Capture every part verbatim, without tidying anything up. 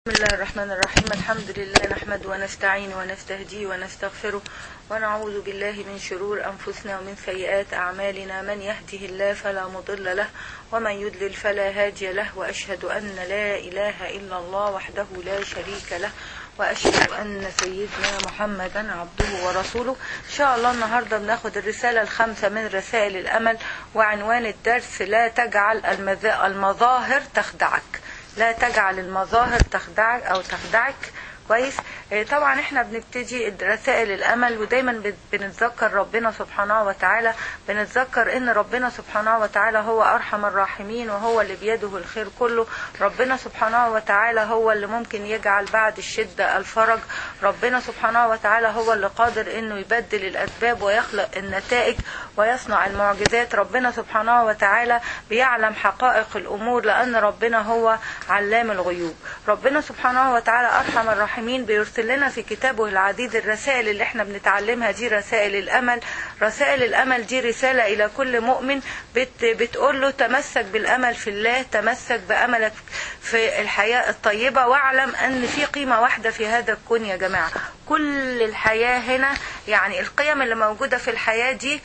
بسم الله الرحمن الرحيم. الحمد لله نحمد ونستعين ونستهدي ونستغفره ونعوذ بالله من شرور أنفسنا ومن سيئات أعمالنا. من يهده الله فلا مضل له ومن يضلل فلا هادي له، وأشهد أن لا إله إلا الله وحده لا شريك له، وأشهد أن سيدنا محمدا عبده ورسوله. إن شاء الله النهاردة بناخد الرسالة الخامسة من رسائل الأمل، وعنوان الدرس لا تجعل المظاهر تخدعك. لا تجعل المظاهر تخدعك أو تخدعك. كويس. طبعا احنا بنبتدي رسائل الامل ودايما بنتذكر ربنا سبحانه وتعالى، بنتذكر ان ربنا سبحانه وتعالى هو ارحم الراحمين، وهو اللي بيده الخير كله. ربنا سبحانه وتعالى هو اللي ممكن يجعل بعد الشدة الفرج. ربنا سبحانه وتعالى هو اللي قادر انه يبدل الاسباب ويخلق النتائج ويصنع المعجزات. ربنا سبحانه وتعالى بيعلم حقائق الامور، لان ربنا هو علام الغيوب. ربنا سبحانه وتعالى ارحم الراحمين بيرسل لنا في كتابه العديد الرسائل اللي احنا بنتعلمها. دي رسائل الامل. رسائل الامل دي رسالة الى كل مؤمن بت بتقول له تمسك بالامل في الله، تمسك باملك في الحياة الطيبة، واعلم ان في قيمة واحدة في هذا الكون يا جماعة. كل الحياة هنا، يعني القيم اللي موجودة في الحياة دي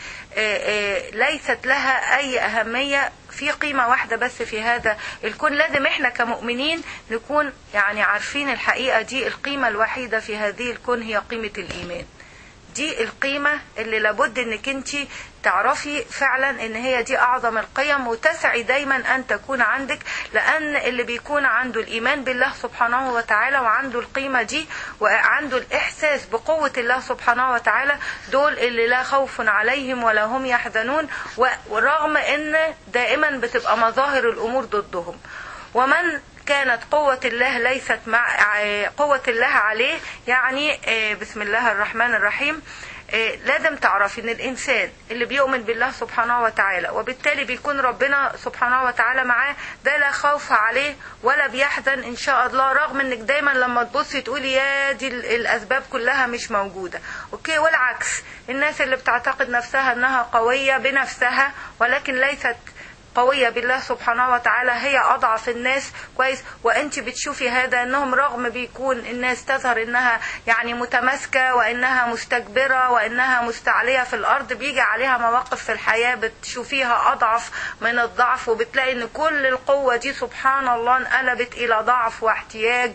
ليست لها اي اهمية. في قيمة واحدة بس في هذا الكون. لازم احنا كمؤمنين نكون يعني عارفين الحقيقة دي. القيمة الوحيدة في هذه الكون هي قيمة الإيمان. دي القيمة اللي لابد انك انت تعرفي فعلا ان هي دي اعظم القيم، وتسعي دايما ان تكون عندك، لان اللي بيكون عنده الايمان بالله سبحانه وتعالى وعنده القيمة دي وعنده الاحساس بقوة الله سبحانه وتعالى، دول اللي لا خوف عليهم ولا هم يحزنون، ورغم ان دائما بتبقى مظاهر الامور ضدهم. ومن كانت قوة الله ليست مع قوة الله عليه، يعني بسم الله الرحمن الرحيم، لازم تعرف ان الانسان اللي بيؤمن بالله سبحانه وتعالى وبالتالي بيكون ربنا سبحانه وتعالى معاه، ده لا خوف عليه ولا بيحزن ان شاء الله، رغم انك دايما لما تبصي تقولي يا دي الاسباب كلها مش موجودة. اوكي. والعكس، الناس اللي بتعتقد نفسها انها قوية بنفسها ولكن ليست قوية بالله سبحانه وتعالى، هي أضعف الناس. كويس. وأنت بتشوفي هذا، أنهم رغم بيكون الناس تظهر أنها يعني متماسكة وأنها مستكبرة وأنها مستعلية في الأرض، بيجي عليها مواقف في الحياة بتشوفيها أضعف من الضعف، وبتلاقي أن كل القوة دي سبحان الله انقلبت إلى ضعف واحتياج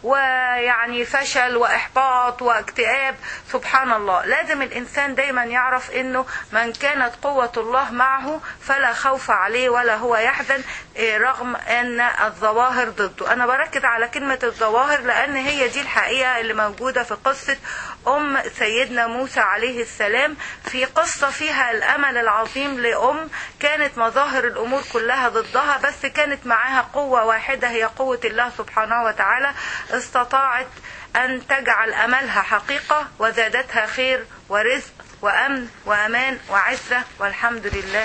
ويعني فشل وإحباط واكتئاب. سبحان الله. لازم الإنسان دايما يعرف أنه من كانت قوة الله معه فلا خوف عليه ولا هو يحزن، رغم ان الظواهر ضده. انا بركز على كلمة الظواهر لان هي دي الحقيقة اللي موجودة في قصة ام سيدنا موسى عليه السلام، في قصة فيها الامل العظيم لام كانت مظاهر الامور كلها ضدها، بس كانت معاها قوة واحدة هي قوة الله سبحانه وتعالى، استطاعت ان تجعل املها حقيقة وزادتها خير ورزق وامن وامان وعزة، والحمد لله،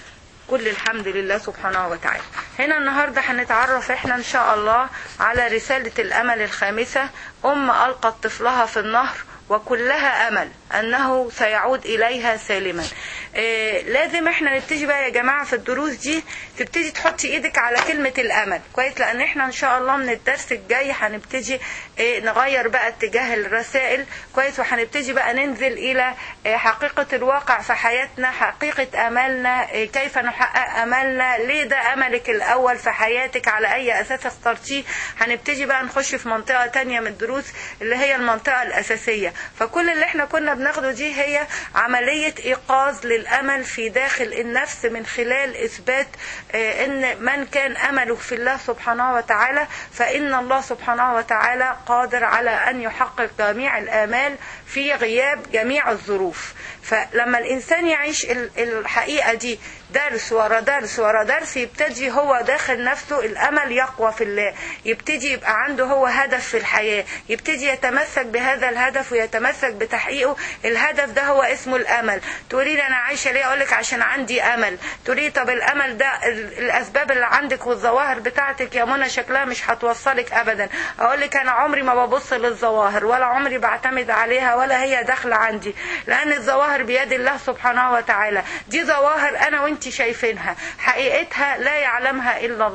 كل الحمد لله سبحانه وتعالى. هنا النهاردة هنتعرف احنا ان شاء الله على رسالة الامل الخامسة. ام القت طفلها في النهر وكلها امل انه سيعود اليها سالما. إيه لازم احنا نبتدي بقى يا جماعة في الدروس دي تبتدي تحطي ايدك على كلمة الامل. كويس. لان احنا ان شاء الله من الدرس الجاي هنبتدي إيه نغير بقى اتجاه الرسائل. كويس. وهنبتدي بقى ننزل الى إيه حقيقة الواقع في حياتنا، حقيقة املنا، إيه كيف نحقق املنا، ليه ده املك الاول في حياتك، على اي اساس اخترتيه. هنبتدي بقى نخش في منطقة تانية من الدروس اللي هي المنطقة الاساسية. فكل اللي احنا كنا بناخده دي هي عملية ايقاظ للامل في داخل النفس من خلال اثبات اه ان من كان امله في الله سبحانه وتعالى فان الله سبحانه وتعالى قادر على ان يحقق جميع الامال في غياب جميع الظروف. فلما الانسان يعيش الحقيقة دي درس ورا درس ورا درس، يبتدي هو داخل نفسه الامل يقوى في الله، يبتدي يبقى عنده هو هدف في الحياة، يبتدي يتمسك بهذا الهدف ويتمسك بتحقيقه. الهدف ده هو اسمه الامل. تقولي لي انا عايشة ليه؟ اقولك عشان عندي امل. تقولي طب الامل ده الاسباب اللي عندك والظواهر بتاعتك يا منى شكلها مش هتوصلك ابدا. اقولك انا عمري ما ببص للظواهر ولا عمري بعتمد عليها ولا هي داخلة عندي، لان الظواهر بيد الله سبحانه وتعالى. دي ظواهر انا وانت شايفينها، حقيقتها لا يعلمها الا الله.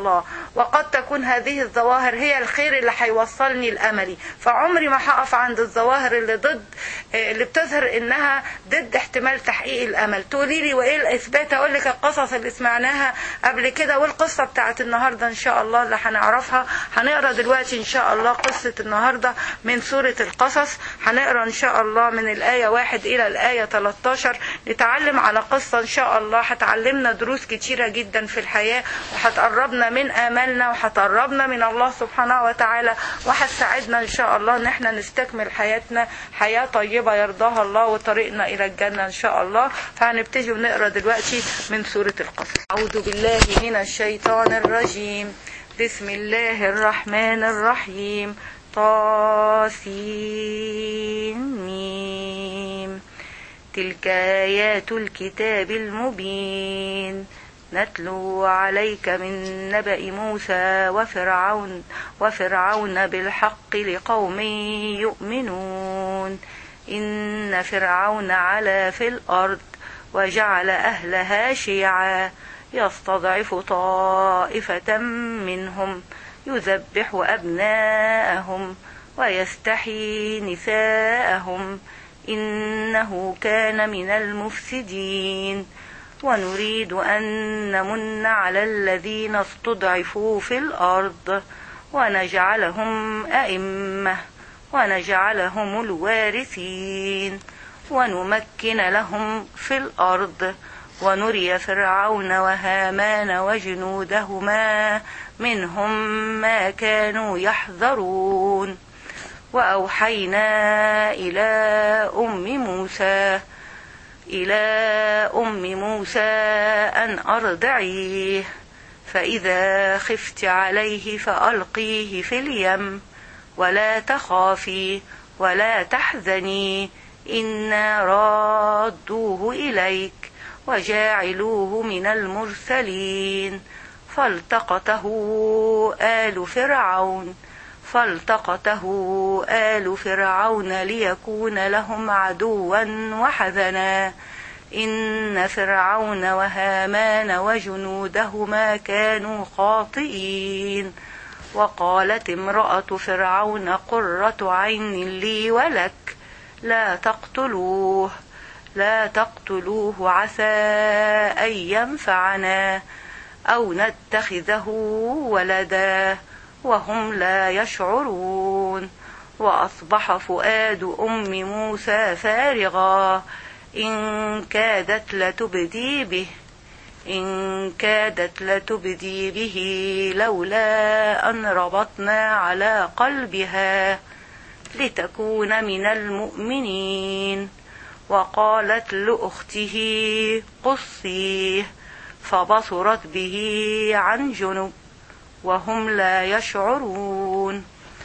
وقد تكون هذه الظواهر هي الخير اللي هيوصلني لأملي. فعمري ما هقف عند الظواهر اللي ضد اللي بتظهر انها ضد احتمال تحقيق الامل. تقولي لي وايه الاثبات؟ اقول لك القصص اللي سمعناها قبل كده والقصه بتاعت النهارده ان شاء الله اللي هنعرفها. هنقرا دلوقتي ان شاء الله قصه النهارده من سوره القصص. هنقرا ان شاء الله من الايه واحد الى الايه ثلاثة عشر، نتعلم على قصه ان شاء الله هتعلمنا دروس كتيره جدا في الحياه، وهتقربنا من املنا، وهتقربنا من الله سبحانه وتعالى، وهتساعدنا ان شاء الله ان احنا نستكمل حياتنا حياه طيبه يرضاها الله وطريقنا الى الجنه ان شاء الله. فهنبتدي ونقرا دلوقتي من سوره القصص. اعوذ بالله من الشيطان الرجيم. بسم الله الرحمن الرحيم. طاسين. تلك آيات الكتاب المبين نتلو عليك من نبأ موسى وفرعون وفرعون بالحق لقوم يؤمنون. إن فرعون علا في الأرض وجعل أهلها شيعا يستضعف طائفة منهم يذبح أبناءهم ويستحيي نساءهم إنه كان من المفسدين. ونريد أن نمن على الذين استضعفوا في الأرض ونجعلهم أئمة ونجعلهم الوارثين ونمكن لهم في الأرض ونري فرعون وهامان وجنودهما منهم ما كانوا يحذرون. وأوحينا إلى أم موسى إلى أم موسى أن أرضعيه فإذا خفت عليه فألقيه في اليم ولا تخافي ولا تحزني إنا رادوه إليك وجاعلوه من المرسلين. فالتقطه آل فرعون فالتقطه آل فرعون ليكون لهم عدوا وحزنا إن فرعون وهامان وجنودهما كانوا خاطئين. وقالت امرأة فرعون قرة عين لي ولك لا تقتلوه لا تقتلوه عسى أن ينفعنا أو نتخذه ولدا وهم لا يشعرون. وأصبح فؤاد أم موسى فارغا إن كادت لتبدي به إن كادت لتبدي به لولا أن ربطنا على قلبها لتكون من المؤمنين. وقالت لأخته قصيه فبصرت به عن جنب وهم لا يشعرون.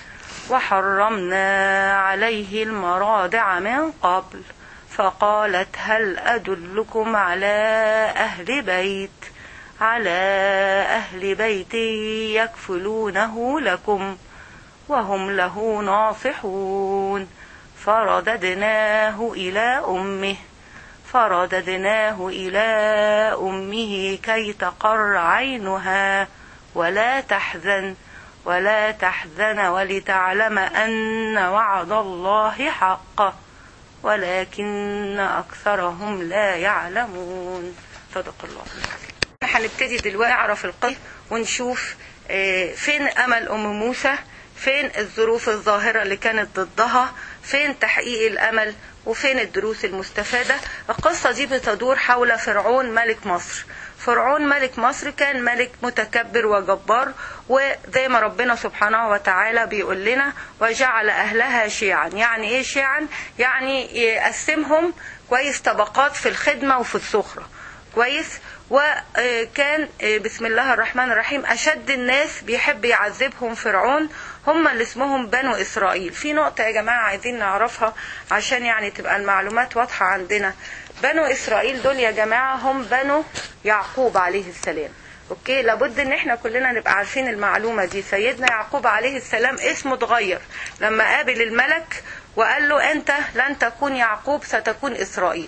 وحرمنا عليه المراضع من قبل فقالت هل أدلكم على أهل بيت على أهل بيت يكفلونه لكم وهم له ناصحون. فرددناه إلى أمه فرددناه إلى أمه كي تقر عينها ولا تحزن ولا تحزن ولتعلم أن وعد الله حق ولكن أكثرهم لا يعلمون. صدق الله. هنبتدي دلوقتي نعرف القصة ونشوف فين أمل أم موسى، فين الظروف الظاهرة اللي كانت ضدها، فين تحقيق الأمل، وفين الدروس المستفادة. القصة دي بتدور حول فرعون ملك مصر. فرعون ملك مصر كان ملك متكبر وجبار، وزي ما ربنا سبحانه وتعالى بيقول لنا وجعل أهلها شيعا. يعني ايه شيعا؟ يعني يقسمهم كويس طبقات في الخدمة وفي السخرة كويس. وكان بسم الله الرحمن الرحيم أشد الناس بيحب يعذبهم فرعون هم اللي اسمهم بنو إسرائيل. في نقطة يا جماعة عايزين نعرفها عشان يعني تبقى المعلومات واضحة عندنا. بنو إسرائيل دول يا جماعة هم بنو يعقوب عليه السلام. اوكي، لابد ان احنا كلنا نبقى عارفين المعلومة دي. سيدنا يعقوب عليه السلام اسمه اتغير لما قابل الملك وقال له انت لن تكون يعقوب ستكون إسرائيل.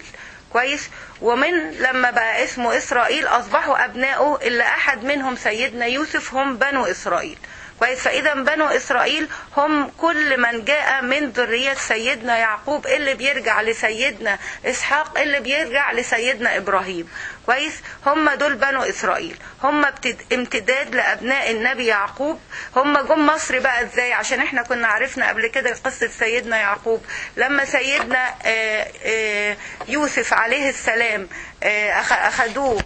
كويس. ومن لما بقى اسمه إسرائيل أصبحوا أبنائه اللي أحد منهم سيدنا يوسف هم بنو إسرائيل. كويس. فإذا بنو إسرائيل هم كل من جاء من ذرية سيدنا يعقوب اللي بيرجع لسيدنا إسحاق اللي بيرجع لسيدنا إبراهيم. كويس. هم دول بنو إسرائيل، هم امتداد لأبناء النبي يعقوب. هم جم مصر بقى إزاي؟ عشان احنا كنا عرفنا قبل كده قصة سيدنا يعقوب لما سيدنا يوسف عليه السلام أخدوه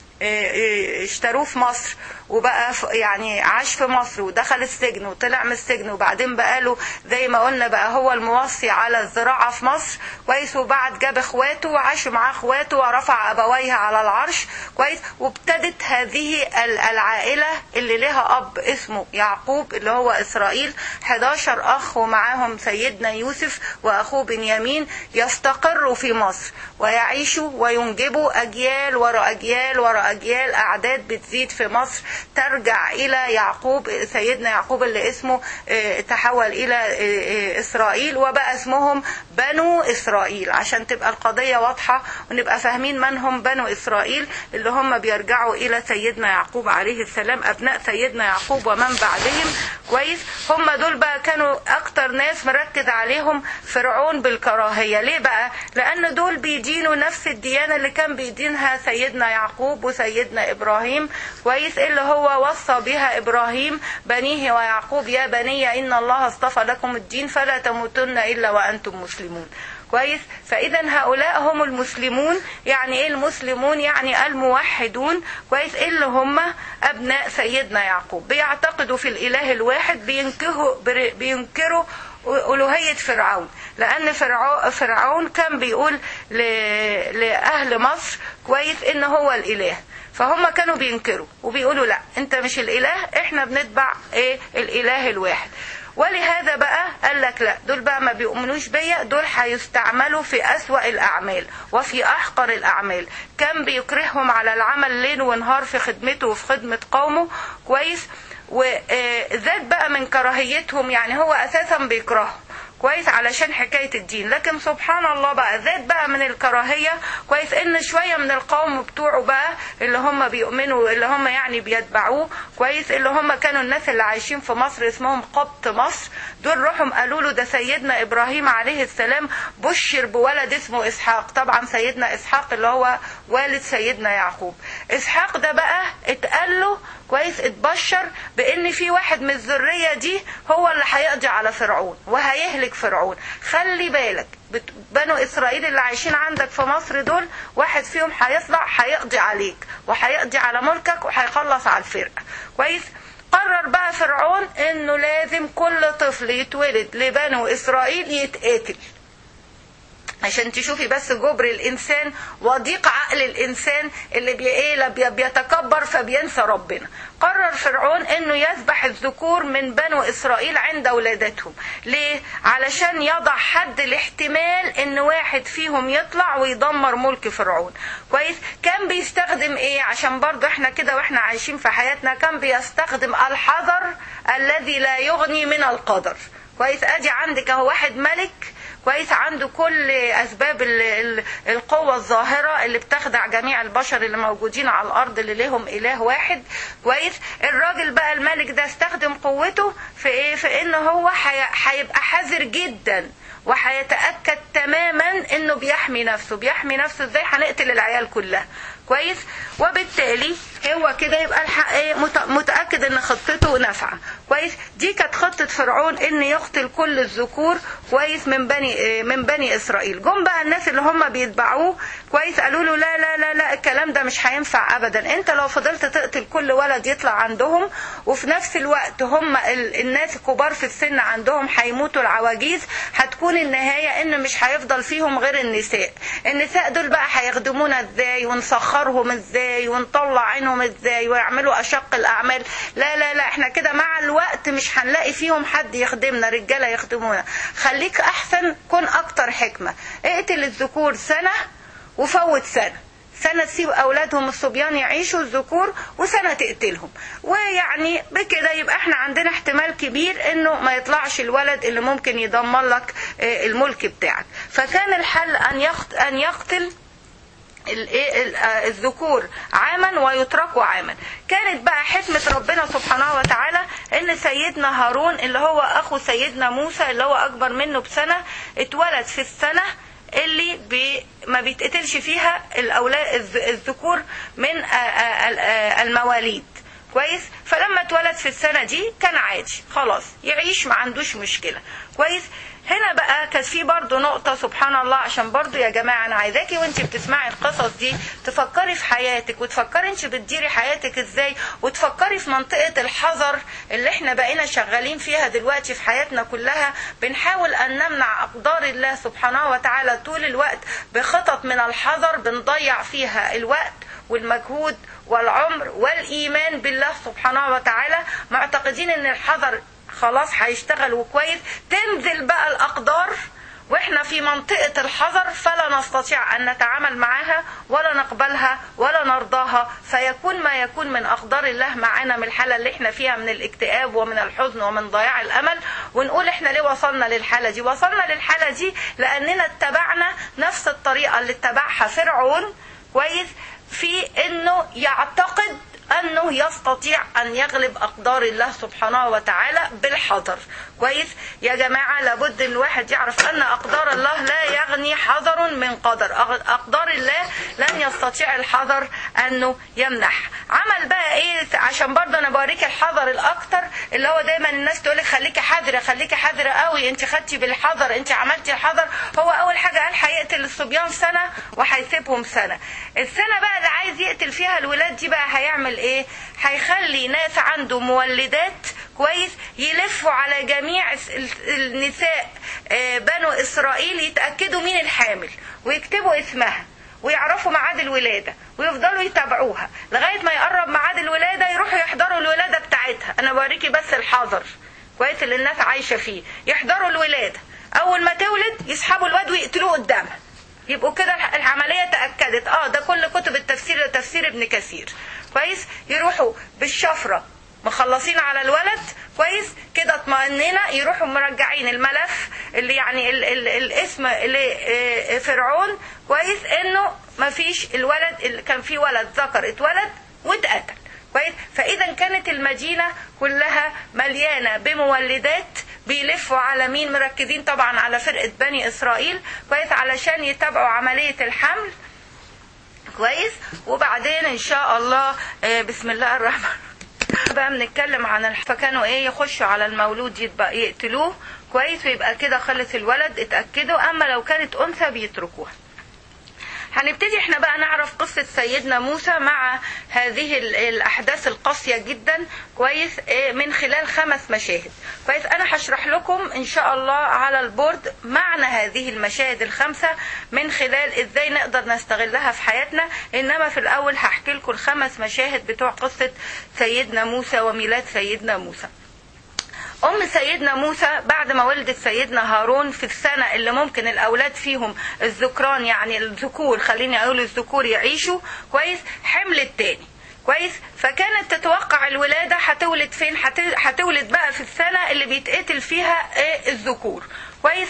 اشتروه في مصر، وبقى يعني عاش في مصر ودخل السجن وطلع من السجن، وبعدين بقى له زي ما قلنا بقى هو الموصي على الزراعة في مصر. كويس. وبعد جاب اخواته وعاشوا معاه اخواته ورفع ابويها على العرش. كويس. وابتدت هذه العائلة اللي لها اب اسمه يعقوب اللي هو اسرائيل، حداشر اخ ومعاهم سيدنا يوسف واخوه بنيامين، يستقروا في مصر ويعيشوا وينجبوا اجيال ورا اجيال ورا اجيال، اعداد بتزيد في مصر ترجع الى يعقوب سيدنا يعقوب اللي اسمه تحول الى اسرائيل، وبقى اسمهم بنو اسرائيل عشان تبقى القضية واضحة ونبقى فاهمين من هم بنو اسرائيل اللي هم بيرجعوا الى سيدنا يعقوب عليه السلام، ابناء سيدنا يعقوب ومن بعدهم. كويس. هم دول بقى كانوا اكتر ناس مركز عليهم فرعون بالكراهية. ليه بقى؟ لان دول بيدينوا نفس الديانة اللي كان بيدينها سيدنا يعقوب وسيدنا ابراهيم. كويس. اللي هو وصى بها إبراهيم بنيه ويعقوب يا بني إن الله اصطفى لكم الدين فلا تموتن إلا وأنتم مسلمون. كويس. فإذا هؤلاء هم المسلمون. يعني إيه المسلمون؟ يعني الموحدون. كويس. اللي هم أبناء سيدنا يعقوب بيعتقدوا في الإله الواحد، بينكروا بينكروا ألوهية فرعون، لأن فرعون كان بيقول لأهل مصر كويس إن هو الإله، فهم كانوا بينكروا وبيقولوا لا انت مش الاله، احنا بنتبع ايه الاله الواحد. ولهذا بقى قال لك لا دول بقى ما بيؤمنوش بيا، دول هيستعملوا في أسوأ الأعمال وفي أحقر الأعمال. كان بيكرههم على العمل ليل ونهار في خدمته وفي خدمة قومه. كويس. وزاد بقى من كراهيتهم، يعني هو أساسا بيكرههم كويس علشان حكاية الدين، لكن سبحان الله بقى زاد بقى من الكراهية. كويس. ان شوية من القوم بتوعه بقى اللي هم بيؤمنوا اللي هم يعني بيتبعوه. كويس. اللي هم كانوا الناس اللي عايشين في مصر اسمهم قبط مصر، دول روحهم قالوا له ده سيدنا ابراهيم عليه السلام بشر بولد اسمه اسحاق. طبعا سيدنا اسحاق اللي هو والد سيدنا يعقوب. اسحاق ده بقى اتقال له كويس اتبشر بان في واحد من الذرية دي هو اللي هيقضي على فرعون وهيهلك فرعون. خلي بالك بنو اسرائيل اللي عايشين عندك في مصر دول واحد فيهم هيطلع هيقضي عليك وهيقضي على ملكك وهيخلص على الفرقة. كويس. قرر بقى فرعون انه لازم كل طفل يتولد لبنو اسرائيل يتقتل، عشان تشوفي بس جبر الإنسان وضيق عقل الإنسان اللي بي بيتكبر فبينسى ربنا. قرر فرعون انه يذبح الذكور من بنو إسرائيل عند ولادتهم. ليه؟ علشان يضع حد الاحتمال ان واحد فيهم يطلع ويدمر ملك فرعون. كويس. كان بيستخدم ايه؟ عشان برضو احنا كده واحنا عايشين في حياتنا كان بيستخدم الحذر الذي لا يغني من القدر. كويس. ادي عندك اهو واحد ملك كويس عنده كل اسباب القوة الظاهرة اللي بتخدع جميع البشر اللي موجودين على الارض اللي لهم اله واحد. كويس. الراجل بقى الملك ده استخدم قوته في ايه؟ في انه هو هيبقى حذر جدا وهيتأكد تماما انه بيحمي نفسه. بيحمي نفسه ازاي؟ هنقتل العيال كلها. كويس. وبالتالي هو كده يبقى متأكد ان خطته نافعة. كويس. دي كانت خطة فرعون ان يقتل كل الذكور كويس من بني من بني اسرائيل. جم بقى الناس اللي هم بيتبعوه كويس قالوا له لا لا لا لا الكلام ده مش هينفع ابدا، انت لو فضلت تقتل كل ولد يطلع عندهم وفي نفس الوقت هم الناس الكبار في السن عندهم هيموتوا العواجيز، هتكون النهاية ان مش هيفضل فيهم غير النساء. النساء دول بقى هيخدمونا ازاي ونسخرهم ازاي ونطلع عينهم ازاي ويعملوا اشق الاعمال؟ لا لا لا احنا كده مع الوقت مش هنلاقي فيهم حد يخدمنا، رجاله يخدمونا. خليك احسن كن اكتر حكمة، اقتل الذكور سنة وفوت سنة. سنة تسيب أولادهم الصبيان يعيشوا الذكور وسنة تقتلهم، ويعني بكده يبقى احنا عندنا احتمال كبير انه ما يطلعش الولد اللي ممكن يدمر لك الملك بتاعك. فكان الحل ان يقتل الذكور عاما ويتركوا عاما. كانت بقى حكمة ربنا سبحانه وتعالى ان سيدنا هارون اللي هو اخو سيدنا موسى اللي هو اكبر منه بسنة اتولد في السنة اللي بي ما بيتقتلش فيها الاولاد الذكور من المواليد. كويس. فلما اتولد في السنة دي كان عادي خلاص يعيش ما عندوش مشكلة. كويس. هنا بقى كانت في برضو نقطة سبحان الله، عشان برضو يا جماعة أنا عايزاكي وانت بتسمعي القصص دي تفكري في حياتك وتفكري انت بتديري حياتك ازاي، وتفكري في منطقة الحذر اللي احنا بقينا شغالين فيها دلوقتي في حياتنا كلها. بنحاول أن نمنع أقدار الله سبحانه وتعالى طول الوقت بخطط من الحذر بنضيع فيها الوقت والمجهود والعمر والإيمان بالله سبحانه وتعالى، معتقدين ان الحذر خلاص هيشتغل وكويس. تنزل بقى الأقدار واحنا في منطقة الحذر فلا نستطيع أن نتعامل معها ولا نقبلها ولا نرضاها، فيكون ما يكون من أقدار الله معنا من الحالة اللي احنا فيها من الاكتئاب ومن الحزن ومن ضياع الأمل. ونقول احنا ليه وصلنا للحالة دي؟ وصلنا للحالة دي لأننا اتبعنا نفس الطريقة اللي اتبعها فرعون. كويس. في انه يعتقد أنه يستطيع أن يغلب أقدار الله سبحانه وتعالى بالحذر. كويس يا جماعة، لابد الواحد يعرف أن أقدار الله لا يغني حذر من قدر. أقدار الله لن يستطيع الحذر أنه يمنح. عمل بقى إيه عشان برضه أنا بوريك الحذر الأكتر اللي هو دايما الناس تقولك خليكي حذرة خليكي حذرة قوي، أنت خدتي بالحذر، أنت عملتي الحذر. هو أول حاجة قال هيقتل الصبيان سنة وهيسيبهم سنة. السنة بقى اللي عايز يقتل فيها الولاد دي بقى هيعمل ايه؟ هيخلي ناس عنده مولدات كويس يلفوا على جميع النساء بنو اسرائيل يتأكدوا مين الحامل ويكتبوا اسمها ويعرفوا ميعاد الولادة ويفضلوا يتابعوها لغاية ما يقرب ميعاد الولادة يروحوا يحضروا الولادة بتاعتها. انا بوريكي بس الحذر كويس اللي الناس عايشة فيه. يحضروا الولادة، اول ما تولد يسحبوا الواد ويقتلوه قدامها، يبقوا كده العملية تأكدت. اه ده كل كتب التفسير تفسير ابن كثير. كويس. يروحوا بالشفرة مخلصين على الولد كويس كده اطمئننا، يروحوا مرجعين الملف اللي يعني ال ال الاسم اللي فرعون كويس انه ما فيش الولد اللي كان فيه ولد ذكر اتولد واتقتل. كويس. فاذا كانت المدينة كلها مليانة بمولدات بيلفوا على مين؟ مركزين طبعا على فرقة بني إسرائيل كويس علشان يتابعوا عملية الحمل. كويس. وبعدين إن شاء الله بسم الله الرحمن بقى بنتكلم عن الح... فكانوا ايه يخشوا على المولود يبقى يقتلوه كويس ويبقى كده خلص الولد اتأكدوا. أما لو كانت أنثى بيتركوها. هنبتدي احنا بقى نعرف قصة سيدنا موسى مع هذه الأحداث القاسية جدا كويس من خلال خمس مشاهد. كويس. أنا هشرح لكم إن شاء الله على البورد معنى هذه المشاهد الخمسة من خلال إزاي نقدر نستغلها في حياتنا. إنما في الأول هحكي لكم الخمس مشاهد بتوع قصة سيدنا موسى وميلاد سيدنا موسى. أم سيدنا موسى بعد ما ولدت سيدنا هارون في السنة اللي ممكن الأولاد فيهم الذكران يعني الذكور خليني أقول الذكور يعيشوا كويس حملت تاني. كويس. فكانت تتوقع الولادة هتولد فين؟ هتولد بقى في السنة اللي بيتقتل فيها ايه الذكور. كويس.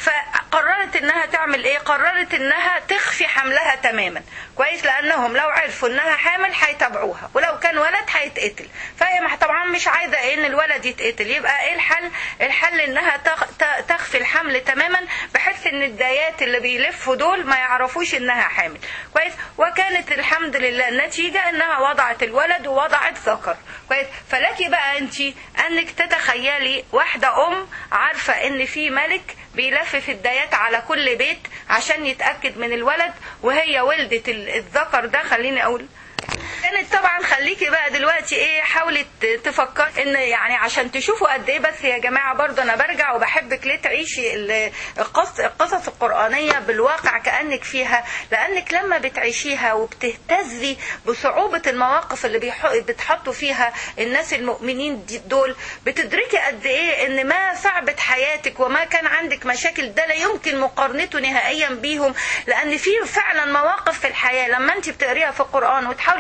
فقررت انها تعمل ايه؟ قررت انها تخفي حملها تماما. كويس. لانهم لو عرفوا انها حامل هيتابعوها ولو كان ولد هيتقتل. فهي طبعا مش عايزة ايه ان الولد يتقتل. يبقى ايه الحل؟ الحل انها تخفي الحمل تماما بحيث ان الدايات اللي بيلفوا دول ما يعرفوش انها حامل. كويس. وكانت الحمد لله النتيجة انها وضعت الولد ووضعت ذكر. كويس. فلكي بقى انت انك تتخيلي واحدة ام عارفة ان في ملك بيلف في الدايات على كل بيت عشان يتأكد من الولد وهي ولدت الذكر ده. خليني اقول كانت طبعا خليكي بقى دلوقتي ايه حاولت تفكر ان يعني عشان تشوفوا قد ايه. بس يا جماعة برضه انا برجع وبحبك ليه تعيشي القصص القصص القرآنية بالواقع كأنك فيها. لانك لما بتعيشيها وبتهتزي بصعوبة المواقف اللي بتحطوا فيها الناس المؤمنين دول بتدركي قد ايه ان ما صعبت حياتك وما كان عندك مشاكل ده لا يمكن مقارنته نهائيا بيهم. لان في فعلا مواقف في الحياة لما انت بتقريها في القرآن وتحاولي تحطي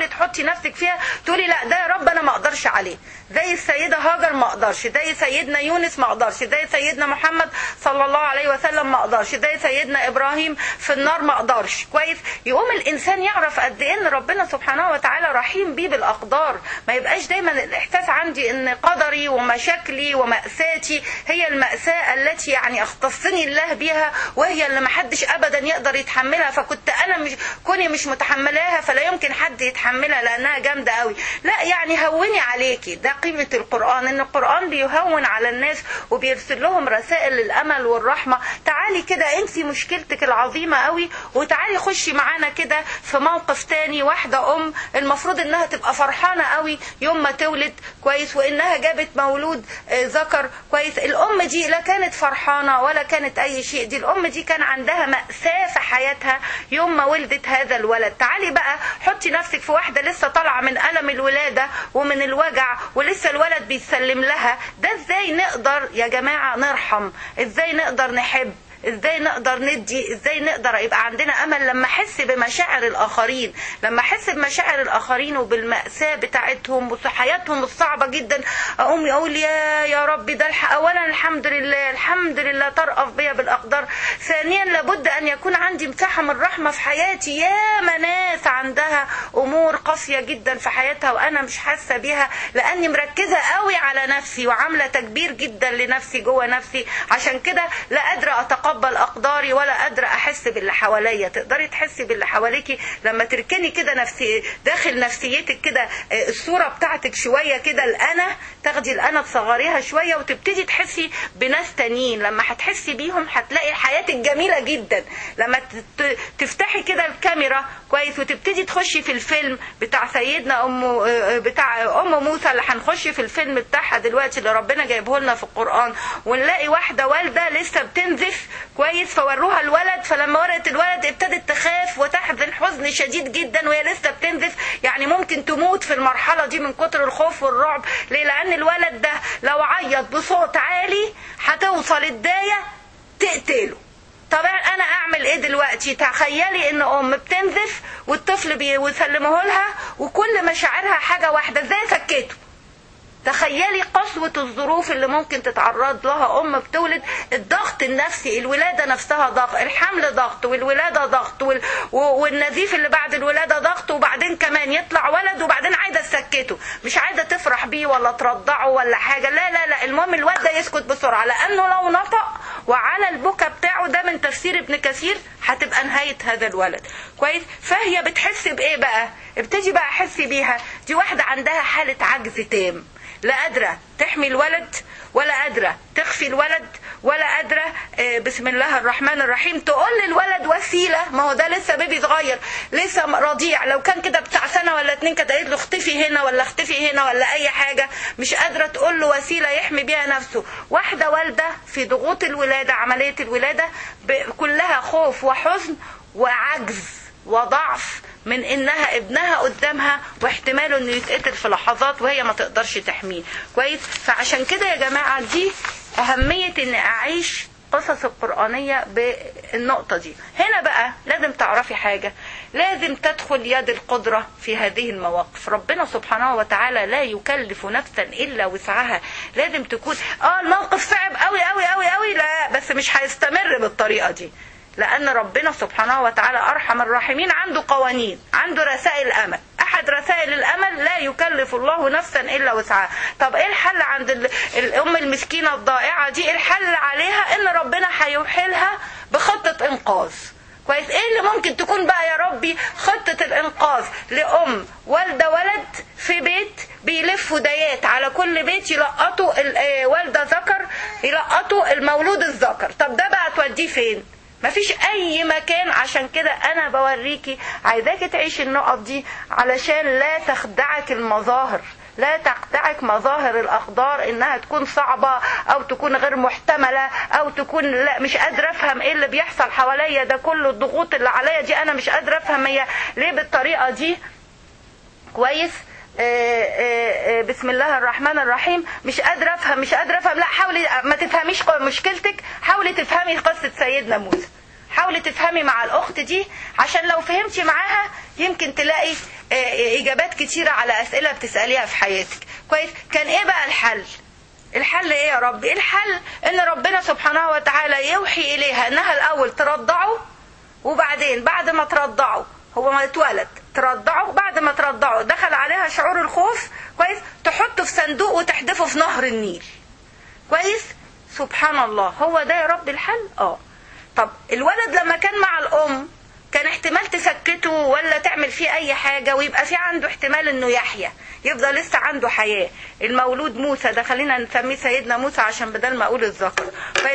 نفسك فيها تقولي لا ده يا رب انا ما اقدرش عليه، زي السيدة هاجر ما اقدرش، زي سيدنا يونس ما اقدرش، زي سيدنا محمد صلى الله عليه وسلم ما اقدرش، زي سيدنا ابراهيم في النار ما اقدرش. كويس؟ يقوم الانسان يعرف قد ايه ان ربنا سبحانه وتعالى رحيم بيه بالاقدار. ما يبقاش دايما الاحساس عندي ان قدري ومشاكلي ومأساتي هي المأساة التي يعني اختصني الله بها، وهي اللي ما حدش ابدا يقدر يتحملها، فكنت انا مش كوني مش متحملاها فلا يمكن حد يتحملها لانها جامده قوي. لا، يعني هوني عليكي. ده قيمه القرآن، ان القرآن بيهون على الناس وبيرسل لهم رسائل للامل والرحمه. تعالي كده انسي مشكلتك العظيمه قوي وتعالي خشي معانا كده في موقف تاني. واحده ام المفروض انها تبقى فرحانه قوي يوم ما تولد، كويس، وانها جابت مولود ذكر، كويس. الام دي لا كانت فرحانه ولا كانت اي شيء، دي الام دي كان عندها مأساة في حياتها يوم ما ولدت هذا الولد. تعالي بقى حطي نفسك في واحده لسه طالعه من ألم الولاده ومن الوجع ولسه الولد بيسلم لها. ده ازاي نقدر يا جماعه نرحم؟ ازاي نقدر نحب؟ ازاي نقدر ندي؟ ازاي نقدر يبقى عندنا امل لما احس بمشاعر الاخرين؟ لما احس بمشاعر الاخرين وبالمأساة بتاعتهم وحياتهم الصعبة جدا، اقوم اقول يا يا رب ده الحق. اولا الحمد لله، الحمد لله ترأف بيا بالاقدار. ثانيا لابد ان يكون عندي مساحة من الرحمة في حياتي. يا ناس عندها امور قاسية جدا في حياتها وانا مش حاسة بيها لاني مركزة قوي على نفسي وعاملة تكبير جدا لنفسي جوه نفسي، عشان كده لا قادرة اتقبل اقداري ولا قادره احس باللي حواليا. تقدري تحسي باللي حواليكي لما تركني كده نفسي داخل نفسيتك كده الصوره بتاعتك شويه كده، الانا تاخدي الانا تصغريها شويه وتبتدي تحسي بناس تانيين. لما هتحسي بيهم هتلاقي حياتك جميله جدا. لما تفتحي كده الكاميرا، كويس، وتبتدي تخشي في الفيلم بتاع سيدنا ام بتاع ام موسى اللي هنخش في الفيلم بتاعها دلوقتي اللي ربنا جايبه لنا في القرآن، ونلاقي واحده والده لسه بتنزف، كويس، فوروها الولد، فلما ورت الولد ابتدت تخاف وتحزن حزن شديد جدا وهي لسه بتنزف. يعني ممكن تموت في المرحلة دي من كتر الخوف والرعب. ليه؟ لأن الولد ده لو عيط بصوت عالي هتوصل الداية تقتله. طبعا انا اعمل ايه دلوقتي؟ تخيلي ان ام بتنزف والطفل بيسلمه لها وكل مشاعرها حاجة واحدة، ازاي سكته؟ تخيلي قسوة الظروف اللي ممكن تتعرض لها أم بتولد. الضغط النفسي، الولادة نفسها ضغط، الحمل ضغط، والولادة ضغط، وال... والنزيف اللي بعد الولادة ضغط، وبعدين كمان يطلع ولد وبعدين عايزة تسكته، مش عايزة تفرح بيه ولا ترضعه ولا حاجة. لا لا لا، المهم الولد ده يسكت بسرعة، لأنه لو نطق وعلى البكا بتاعه، ده من تفسير ابن كثير، هتبقى نهاية هذا الولد. كويس؟ فهي بتحس بإيه بقى؟ ابتدي بقى حسي بيها. دي واحدة عندها حالة عجز تام، لا قادرة تحمي الولد ولا قادرة تخفي الولد ولا قادرة بسم الله الرحمن الرحيم تقول للولد وسيلة. ما هو ده لسه بيبي صغير لسه رضيع، لو كان كده بتاع سنة ولا اتنين كانت قالت له اختفي هنا ولا اختفي هنا ولا اي حاجة. مش قادرة تقول له وسيلة يحمي بيها نفسه. واحدة والدة في ضغوط الولادة، عملية الولادة كلها خوف وحزن وعجز وضعف من انها ابنها قدامها واحتماله انه يتقتل في لحظات وهي ما تقدرش تحميه. كويس؟ فعشان كده يا جماعة دي اهمية ان اعيش قصص القرآنية بالنقطة دي. هنا بقى لازم تعرفي حاجة، لازم تدخل يد القدرة في هذه المواقف. ربنا سبحانه وتعالى لا يكلف نفسا إلا وسعها. لازم تكون اه الموقف صعب قوي قوي قوي قوي، لا بس مش هيستمر بالطريقة دي، لأن ربنا سبحانه وتعالى أرحم الراحمين، عنده قوانين، عنده رسائل أمل. أحد رسائل الأمل لا يكلف الله نفسا إلا وسعها. طب إيه الحل عند الأم المسكينة الضائعة دي؟ الحل عليها إن ربنا هيوحلها بخطة إنقاذ. كويس؟ إيه اللي ممكن تكون بقى يا ربي خطة الإنقاذ لأم والدة ولد في بيت بيلفوا دايات على كل بيت يلقطوا والدة ذكر، يلقطوا المولود الذكر. طب ده بقى توديه فين؟ مفيش اي مكان. عشان كده انا بوريكي، عايزاك تعيش النقط دي علشان لا تخدعك المظاهر، لا تخدعك مظاهر الاقدار انها تكون صعبة او تكون غير محتملة او تكون لا مش قادرة افهم ايه اللي بيحصل حواليا ده كله، الضغوط اللي عليا دي انا مش قادرة افهم هي ليه بالطريقة دي. كويس؟ آآ آآ بسم الله الرحمن الرحيم. مش قادرة افهم مش قادرة افهم لا، حاولي ما تفهميش مشكلتك، حاولي تفهمي قصة سيدنا موسى، حاولي تفهمي مع الاخت دي، عشان لو فهمتي معاها يمكن تلاقي اجابات كتيرة على اسئلة بتسأليها في حياتك. كويس. كان ايه بقى الحل؟ الحل ايه يا رب؟ الحل ان ربنا سبحانه وتعالى يوحي اليها انها الاول ترضعه، وبعدين بعد ما ترضعه، هو ما اتولد ترضعه، بعد ما ترضعه دخل عليها شعور الخوف، كويس، تحطه في صندوق وتحدفه في نهر النيل. كويس. سبحان الله. هو ده يا رب الحل؟ اه. طب الولد لما كان مع الام كان احتمال تسكته ولا تعمل فيه اي حاجة ويبقى فيه عنده احتمال انه يحيا، يفضل لسه عنده حياة. المولود موسى ده خلينا نسميه سيدنا موسى عشان بدل ما اقول الذكر.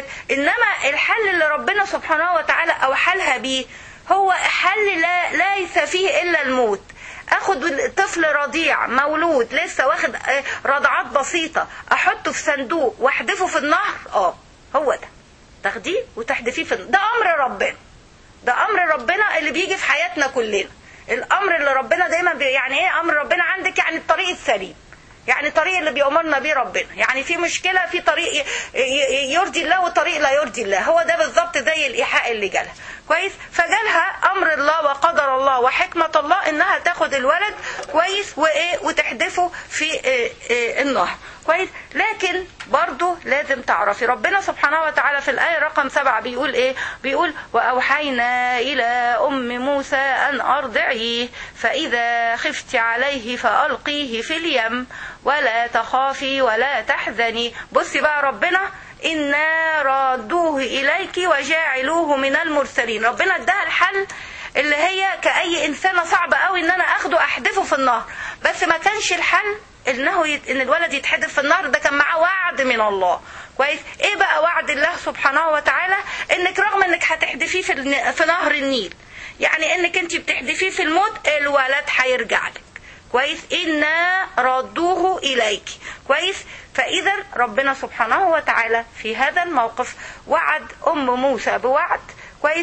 انما الحل اللي ربنا سبحانه وتعالى اوحلها بيه هو حل لا ليس فيه الا الموت. اخد طفل رضيع مولود لسه واخد رضعات بسيطة، احطه في صندوق واحدفه في النهر. اه هو ده. تاخديه وتحدفيه في النهر. ده امر ربنا. ده امر ربنا اللي بيجي في حياتنا كلنا. الامر اللي ربنا دايما بي... يعني ايه امر ربنا عندك؟ يعني الطريق السليم، يعني الطريق اللي بيأمرنا بيه ربنا. يعني في مشكلة في طريق يرضي الله وطريق لا يرضي الله. هو ده بالظبط زي الإيحاء اللي جالها. كويس. فجالها امر الله وقدر الله وحكمة الله انها تاخد الولد، كويس، وايه، وتحدفه في إيه إيه النهر. كويس. لكن برضو لازم تعرفي ربنا سبحانه وتعالى في الآية رقم سبعة بيقول ايه؟ بيقول وأوحينا إلى أم موسى أن أرضعيه فإذا خفت عليه فألقيه في اليم ولا تخافي ولا تحزني. بصي بقى ربنا، إنا رادوه إليك وجاعلوه من المرسلين. ربنا اداها الحل اللي هي كأي إنسانة صعب قوي إن أنا أخده أحدفه في النهر، بس ما كانش الحل انه يت... ان الولد يتحدف في النار. ده كان معاه وعد من الله. كويس. ايه بقى وعد الله سبحانه وتعالى؟ انك رغم انك هتحدفيه في, الن... في نهر النيل، يعني انك انت بتحدفيه في الموت، الولد هيرجع لك. كويس. إنا ردوه إليك. كويس. فإذا ربنا سبحانه وتعالى في هذا الموقف وعد أم موسى بوعد، كويس،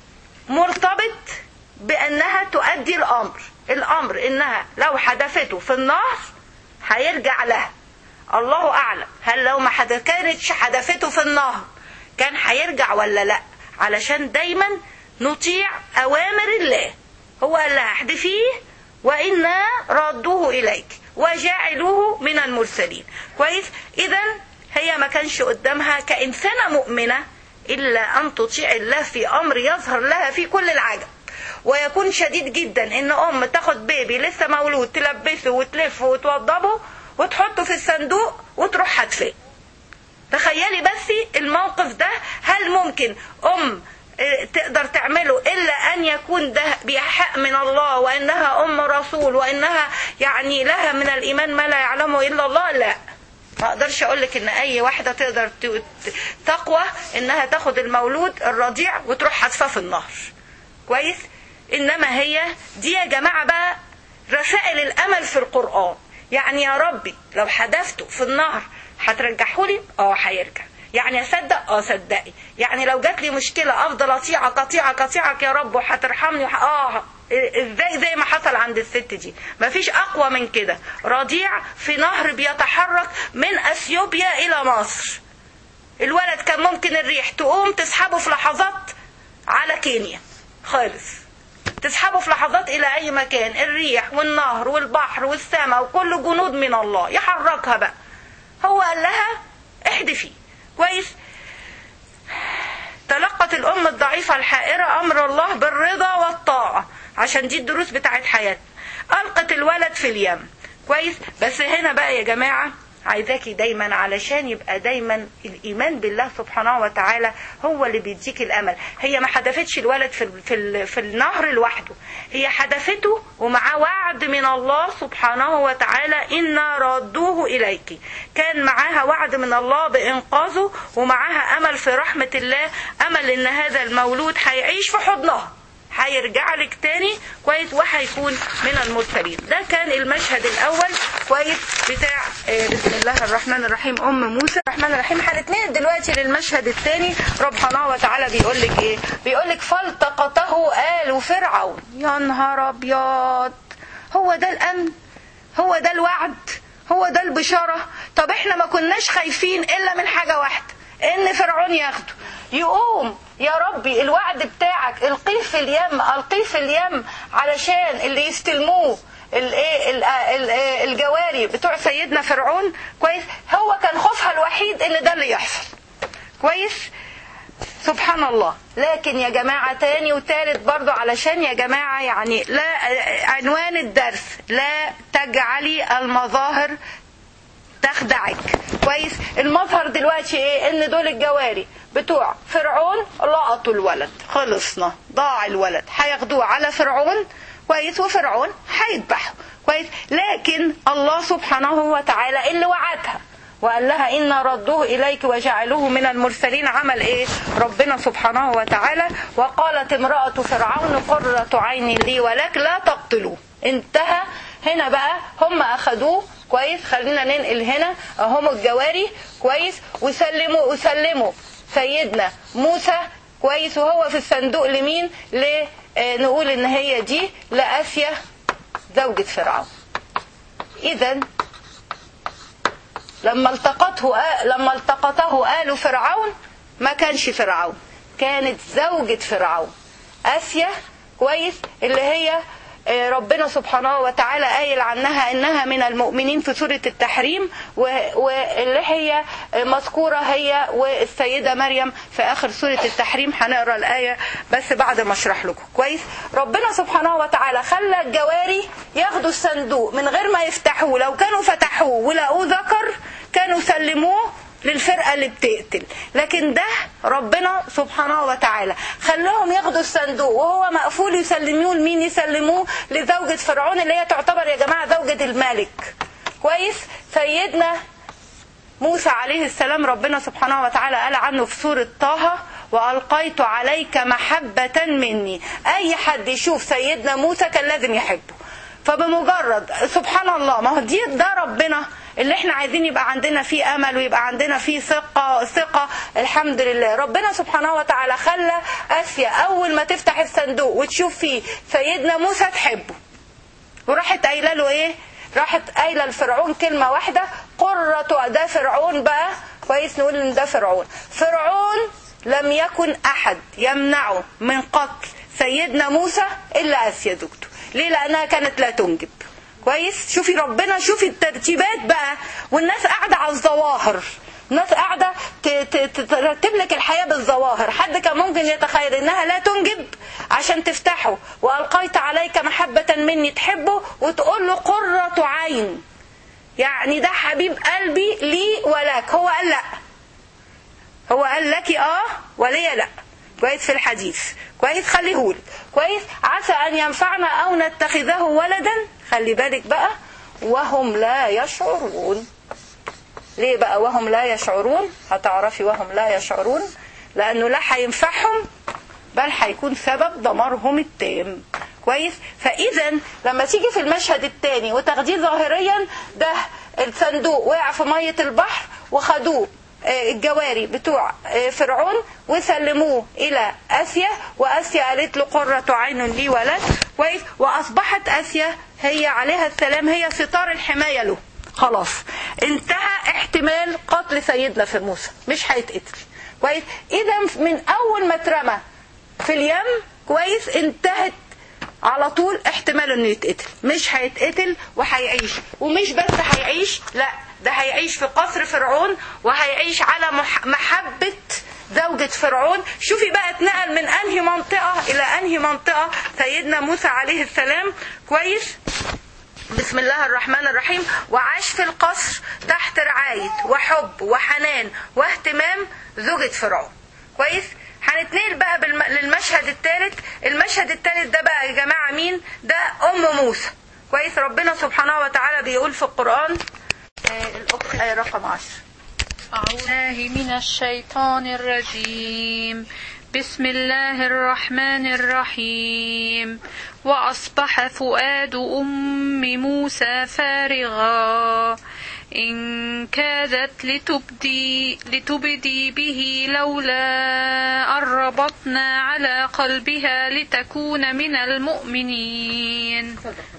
مرتبط بأنها تؤدي الأمر. الأمر إنها لو حدفته في النهر هيرجع لها. الله أعلم هل لو ما حد كانتش حدفته في النهر كان هيرجع ولا لا، علشان دايما نطيع أوامر الله. هو قال لها احدفيه وإنا ردوه إليك وجعلوه من المرسلين. كويس. إذا هي ما كانش قدامها كإنسانة مؤمنة إلا أن تطيع الله في أمر يظهر لها في كل العجب ويكون شديد جدا. إن أم تاخد بيبي لسه مولود تلبسه وتلفه وتوضبه وتحطه في الصندوق وتروح حتفه. تخيلي بس الموقف ده. هل ممكن أم تقدر تعمله إلا أن يكون ده بحق من الله وإنها أم رسول وإنها يعني لها من الإيمان ما لا يعلمه إلا الله؟ لا، ما أقدرش أقولك إن أي واحدة تقدر تقوى إنها تاخد المولود الرضيع وتروح حتفه في النهر. كويس. إنما هي دي يا جماعة بقى رسائل الأمل في القرآن. يعني يا ربي لو حدفته في النهر هترجحولي؟ اه هيرجع. يعني اصدق؟ اه صدقي. يعني لو جات لي مشكله افضل اطيع قطيعه قطيعك يا رب وهترحمني وح... اه ازاي زي ما حصل عند الست دي. مفيش اقوى من كده. رضيع في نهر بيتحرك من اثيوبيا الى مصر. الولد كان ممكن الريح تقوم تسحبه في لحظات على كينيا خالص، تسحبه في لحظات الى اي مكان. الريح والنهر والبحر والسماء وكل جنود من الله يحركها بقى. هو قال لها احدفي. كويس. تلقت الأم الضعيفة الحائرة أمر الله بالرضا والطاعة، عشان دي الدروس بتاعت حياتنا. ألقت الولد في اليم. كويس. بس هنا بقى يا جماعة عايزاكي دايما، علشان يبقى دايما الإيمان بالله سبحانه وتعالى هو اللي بيديك الأمل. هي ما حدفتش الولد في, في, في النهر لوحده، هي حدفته ومعاه وعد من الله سبحانه وتعالى إنا ردوه إليك. كان معاها وعد من الله بإنقاذه ومعاها أمل في رحمة الله، أمل إن هذا المولود هيعيش في حضنها، هيرجع لك تاني. كويس. وهيكون من المرسلين. ده كان المشهد الاول. كويس. بتاع بسم الله الرحمن الرحيم ام موسى الرحمن الرحيم. هنتنقل دلوقتي للمشهد الثاني. ربنا وتعالى بيقول لك ايه؟ بيقول لك فالتقطه آل فرعون. يا نهار ابيض، هو ده الامن؟ هو ده الوعد؟ هو ده البشاره؟ طب احنا ما كناش خايفين الا من حاجه واحده، ان فرعون ياخده. يقوم يا ربي الوعد بتاعك القيه في اليم، القيه في اليم علشان اللي يستلموه الايه الجواري بتوع سيدنا فرعون كويس، هو كان خوفها الوحيد ان ده اللي يحصل كويس. سبحان الله. لكن يا جماعة تاني وتالت برضو علشان يا جماعة يعني لا عنوان الدرس لا تجعلي المظاهر تخدعك كويس. المظهر دلوقتي ايه؟ ان دول الجواري بتوع فرعون لقطوا الولد، خلصنا، ضاع الولد، هياخدوه على فرعون كويس وفرعون هيذبحه كويس. لكن الله سبحانه وتعالى اللي وعدها وقال لها إن ردوه إليك وجعلوه من المرسلين. عمل إيه ربنا سبحانه وتعالى؟ وقالت امرأة فرعون قرة عين لي ولك لا تقتلوه. انتهى هنا بقى، هم أخدوه كويس. خلينا ننقل هنا هم الجواري كويس، وسلموا وسلموا سيدنا موسى كويس وهو في الصندوق لمين؟ لنقول إن هي دي لآسيا زوجة فرعون. إذن لما التقطه لما التقطه آل فرعون ما كانش فرعون، كانت زوجة فرعون آسيا كويس، اللي هي ربنا سبحانه وتعالى قايل عنها انها من المؤمنين في سورة التحريم، واللي هي مذكورة هي والسيدة مريم في اخر سورة التحريم. هنقرا الآية بس بعد ما اشرح لكم كويس. ربنا سبحانه وتعالى خلى الجواري ياخدوا الصندوق من غير ما يفتحوه، لو كانوا فتحوه ولقوه ذكر كانوا سلموه للفرقة اللي بتقتل، لكن ده ربنا سبحانه وتعالى خلاهم ياخدوا الصندوق وهو مقفول يسلموه لمين؟ يسلموه لزوجة فرعون اللي هي تعتبر يا جماعة زوجة الملك كويس. سيدنا موسى عليه السلام ربنا سبحانه وتعالى قال عنه في سورة طه وألقيت عليك محبة مني. أي حد يشوف سيدنا موسى كان لازم يحبه. فبمجرد سبحان الله، ما هو دي ده ربنا اللي احنا عايزين يبقى عندنا فيه امل ويبقى عندنا فيه ثقة ثقة الحمد لله. ربنا سبحانه وتعالى خلى آسيا اول ما تفتح الصندوق وتشوف فيه سيدنا موسى تحبه، وراحت قايله له ايه؟ راحت قايله لفرعون كلمة واحدة قرة. ده فرعون بقى كويس، نقول ان ده فرعون. فرعون لم يكن احد يمنعه من قتل سيدنا موسى الا آسيا زوجته. ليه؟ لانها كانت لا تنجب كويس. شوفي ربنا، شوفي الترتيبات بقى، والناس قاعدة على الظواهر، الناس قاعدة ترتب لك الحياة بالظواهر. حد كان ممكن يتخيل انها لا تنجب عشان تفتحه وألقيت عليك محبة مني تحبه وتقول له قرة عين، يعني ده حبيب قلبي لي ولك. هو قال لا، هو قال لك اه ولي لا كويس في الحديث كويس. خليهولك كويس، عسى ان ينفعنا او نتخذه ولدا. خلي بالك بقى، وهم لا يشعرون. ليه بقى وهم لا يشعرون؟ هتعرفي وهم لا يشعرون لانه لا هينفعهم بل هيكون سبب دمارهم التام كويس. فاذا لما تيجي في المشهد الثاني وتاخديه ظاهريا، ده الصندوق وقع في ميه البحر وخدوه الجواري بتوع فرعون وسلموه الى آسيا، وآسيا قالت له قرة عين لي ولك كويس. واصبحت آسيا هي عليها السلام هي ستار الحماية له. خلاص انتهى احتمال قتل سيدنا في موسى، مش هيتقتل كويس. اذا من اول ما اترمى في اليم كويس انتهت على طول احتمال انه يتقتل، مش هيتقتل وهيعيش. ومش بس هيعيش، لا ده هيعيش في قصر فرعون وهيعيش على محبة زوجة فرعون. شوفي بقى اتنقل من انهي منطقة الى انهي منطقة سيدنا موسى عليه السلام كويس. بسم الله الرحمن الرحيم. وعاش في القصر تحت رعاية وحب وحنان واهتمام زوجة فرعون كويس. هنتنقل بقى بالم... للمشهد الثالث. المشهد الثالث ده بقى يا جماعة مين؟ ده ام موسى كويس. ربنا سبحانه وتعالى بيقول في القرآن الأخت آية رقم عشر. أعوذ بالله من الشيطان الرجيم. بسم الله الرحمن الرحيم. وأصبح فؤاد أم موسى فارغا إن كادت لتبدي, لتبدي به لولا أن ربطنا على قلبها لتكون من المؤمنين.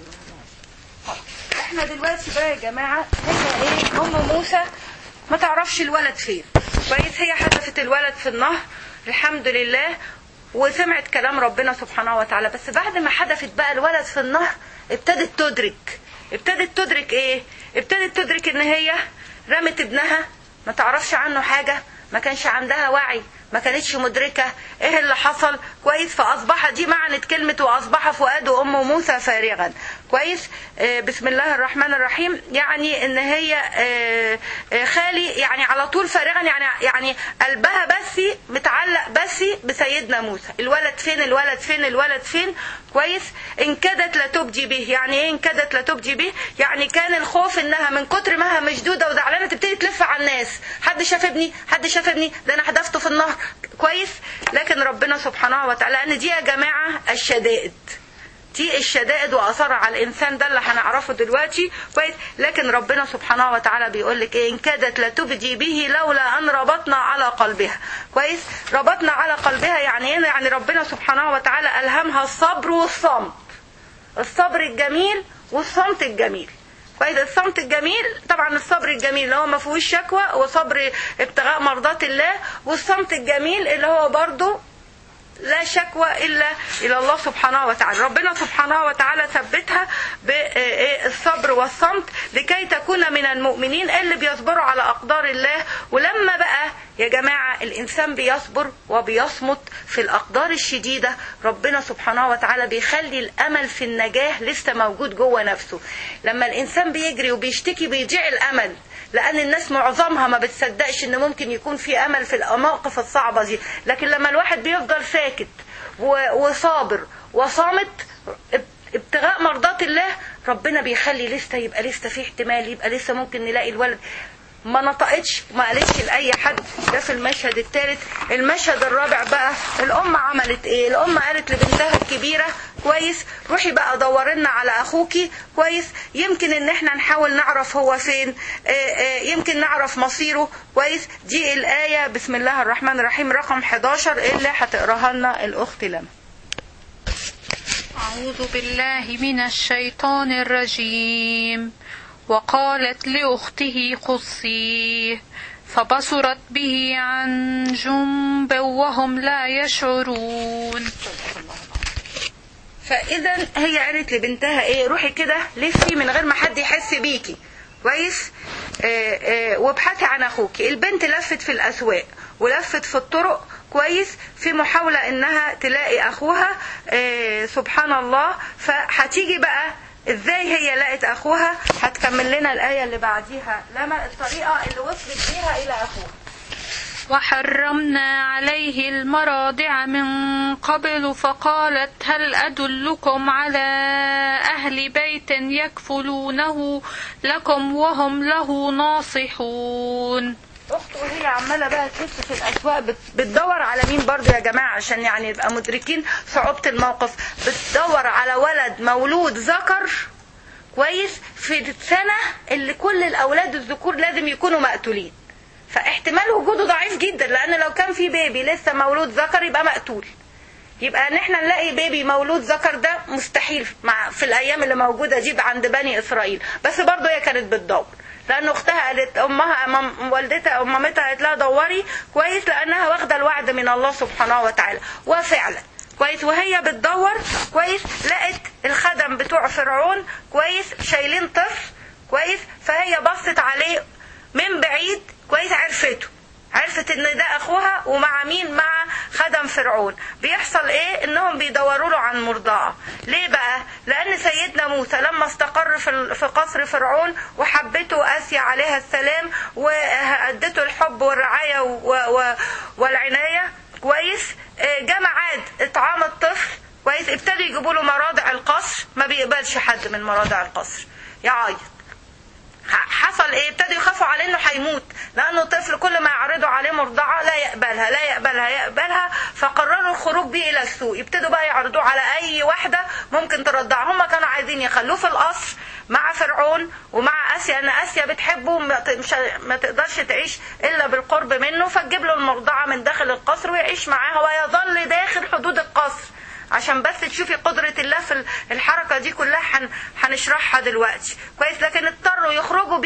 احنا دلوقتي بقى يا جماعة هنا ايه؟ ام موسى ما تعرفش الولد فين كويس. هي حذفت الولد في النهر الحمد لله، وسمعت كلام ربنا سبحانه وتعالى. بس بعد ما حدفت بقى الولد في النهر ابتدت تدرك ابتدت تدرك ايه ابتدت تدرك ان هي رمت ابنها، ما تعرفش عنه حاجة، ما كانش عندها وعي، ما كانتش مدركة ايه اللي حصل. كويس. فاصبح دي معنى كلمة واصبح فؤاد ام موسى فارغا. كويس. آه بسم الله الرحمن الرحيم. يعني ان هي آه آه خالي، يعني على طول فارغا، يعني يعني قلبها بس متعلق بس بسيدنا موسى. الولد فين الولد فين الولد فين. كويس. ان كادت لتبدي به. يعني ايه ان كادت لتبدي به؟ يعني كان الخوف انها من كتر ما هي مشدودة وزعلانة تبتدي تلف على الناس، حد شاف ابني حد شاف ابني ده انا حدفته في النهر. كويس. لكن ربنا سبحانه وتعالى، ان دي يا جماعة الشدائد، دي الشدائد واثرها على الانسان، ده اللي هنعرفه دلوقتي. كويس. لكن ربنا سبحانه وتعالى بيقول لك ايه؟ ان كادت لتبدي به لولا ان ربطنا على قلبها. كويس. ربطنا على قلبها يعني ايه؟ يعني ربنا سبحانه وتعالى الهمها الصبر والصمت، الصبر الجميل والصمت الجميل. كويس. الصمت الجميل طبعا، الصبر الجميل اللي هو ما فيهوش شكوى وصبر ابتغاء مرضات الله، والصمت الجميل اللي هو برضو لا شكوى إلا إلى الله سبحانه وتعالى. ربنا سبحانه وتعالى ثبتها بالصبر والصمت لكي تكون من المؤمنين اللي بيصبروا على أقدار الله. ولما بقى يا جماعة الإنسان بيصبر وبيصمت في الأقدار الشديدة، ربنا سبحانه وتعالى بيخلي الأمل في النجاة لسه موجود جوه نفسه. لما الإنسان بيجري وبيشتكي بيضيع الأمل، لأن الناس معظمها ما بتصدقش إن ممكن يكون في أمل في المواقف الصعبة دي. لكن لما الواحد بيفضل ساكت وصابر وصامت ابتغاء مرضات الله، ربنا بيخلي لسه يبقى لسه في احتمال، يبقى لسه ممكن نلاقي الولد. ما نطقتش ما قالتش لأي حد. ده في المشهد الثالث. المشهد الرابع بقى، الأم عملت ايه؟ الأم قالت لبنتها الكبيرة كويس روحي بقى دورنا على أخوكي. كويس. يمكن ان احنا نحاول نعرف هو فين، آآ آآ يمكن نعرف مصيره. كويس. دي الآية بسم الله الرحمن الرحيم رقم حداشر اللي هتقراها لنا الأخت لما. أعوذ بالله من الشيطان الرجيم. وقالت لأخته قصيه فبصرت به عن جنب وهم لا يشعرون. فإذا هي قالت لبنتها ايه؟ روحي كده لفي من غير ما حد يحس بيكي. كويس. آآ آآ وابحثي عن اخوكي. البنت لفت في الأسواق ولفت في الطرق. كويس. في محاولة انها تلاقي اخوها. سبحان الله. فهتيجي بقى ازاي هي لقت اخوها؟ هتكمل لنا الآية اللي بعديها لما الطريقة اللي وصلت بيها الى اخوها. وحرمنا عليه المراضع من قبل فقالت هل أدلكم على أهل بيت يكفلونه لكم وهم له ناصحون. اخته وهي عماله بقى تلف في الاسواق بتدور على مين برضو يا جماعه عشان يعني يبقى مدركين صعوبه الموقف. بتدور على ولد مولود ذكر. كويس. في السنه اللي كل الاولاد الذكور لازم يكونوا مقتولين، فاحتمال وجوده ضعيف جدا، لان لو كان في بيبي لسه مولود ذكر يبقى مقتول. يبقى ان احنا نلاقي بيبي مولود ذكر ده مستحيل مع في الايام اللي موجوده دي عند بني اسرائيل. بس برضو هي كانت بتدور، لأن أختها قالت أمها مم والدتها أو مامتها قالت لها دوري. كويس. لأنها واخدة الوعد من الله سبحانه وتعالى. وفعلا كويس وهي بتدور كويس لقت الخدم بتوع فرعون كويس شايلين طفل. كويس. فهي بصت عليه من بعيد. كويس. عرفته عرفت ان ده اخوها. ومع مين؟ مع خدم فرعون. بيحصل ايه؟ انهم بيدوروا له عن مرضعه. ليه بقى؟ لان سيدنا موسى لما استقر في قصر فرعون وحبته اسيا عليها السلام وادته الحب والرعايه والعنايه. كويس. جمع عاد اطعام الطفل. كويس. ابتدوا يجيبوا له مراضع القصر، ما بيقبلش حد من مراضع القصر، يعيط. حصل ايه؟ ابتدوا يخافوا عليه انه هيموت، لانه طفل كل ما يعرضوا عليه مرضعه لا يقبلها لا يقبلها يقبلها. فقرروا الخروج بيه الى السوق. يبتدوا بقى يعرضوه على اي واحده ممكن ترضع. هم كانوا عايزين يخلوه في القصر مع فرعون ومع اسيا، ان اسيا بتحبه ما تقدرش تعيش الا بالقرب منه، فتجيب له المرضعه من داخل القصر ويعيش معاها ويظل داخل حدود القصر. عشان بس تشوفي قدرة الله في الحركة دي كلها هنشرحها دلوقتي. كويس. لكن اضطروا يخرجوا بيه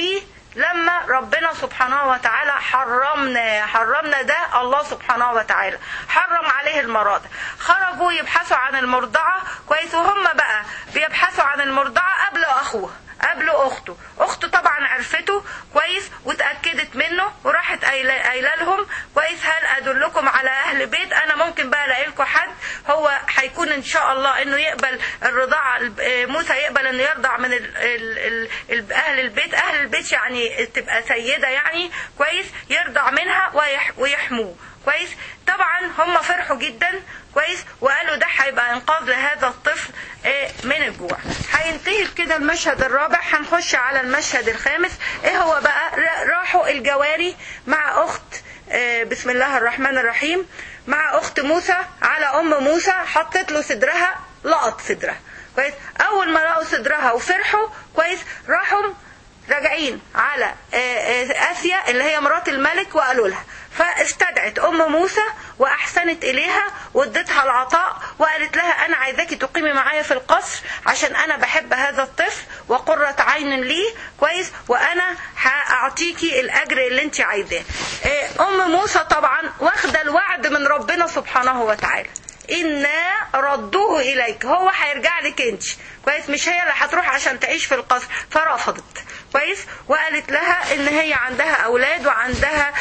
لما ربنا سبحانه وتعالى حرمنا حرمنا ده الله سبحانه وتعالى حرم عليه المراضع. خرجوا يبحثوا عن المرضعة كويس، وهم بقى بيبحثوا عن المرضعة قبل أخوه قبل أخته. أخته طبعا عرفته كويس وتأكدت منه وراحت قايله لهم كويس هل أدلكم على أهل بيت، أنا ممكن بقى ألاقي لكم حد هو هيكون إن شاء الله إنه يقبل الرضاعة، موسى يقبل إنه يرضع من ال ال ال أهل البيت. أهل البيت يعني تبقى سيدة يعني كويس يرضع منها ويح ويحموه كويس. طبعا هم فرحوا جدا كويس وقالوا ده هيبقى انقاذ لهذا الطفل من الجوع. هينتهي كده المشهد الرابع، هنخش على المشهد الخامس. ايه هو بقى؟ راحوا الجواري مع اخت بسم الله الرحمن الرحيم مع اخت موسى على ام موسى، حطت له صدرها، لقط صدرها كويس. اول ما لقوا صدرها وفرحوا كويس راحوا راجعين على آسيا اللي هي مرات الملك وقالوا لها، فاستدعت ام موسى واحسنت اليها وادتها العطاء وقالت لها انا عايزاكي تقيمي معايا في القصر عشان انا بحب هذا الطفل وقرة عين لي كويس، وانا هاعطيكي الاجر اللي انت عايزاه. ام موسى طبعا واخده الوعد من ربنا سبحانه وتعالى إنا ردوه إليك، هو هيرجع لك انت كويس، مش هي اللي هتروح عشان تعيش في القصر. فرفضت كويس وقالت لها ان هي عندها اولاد وعندها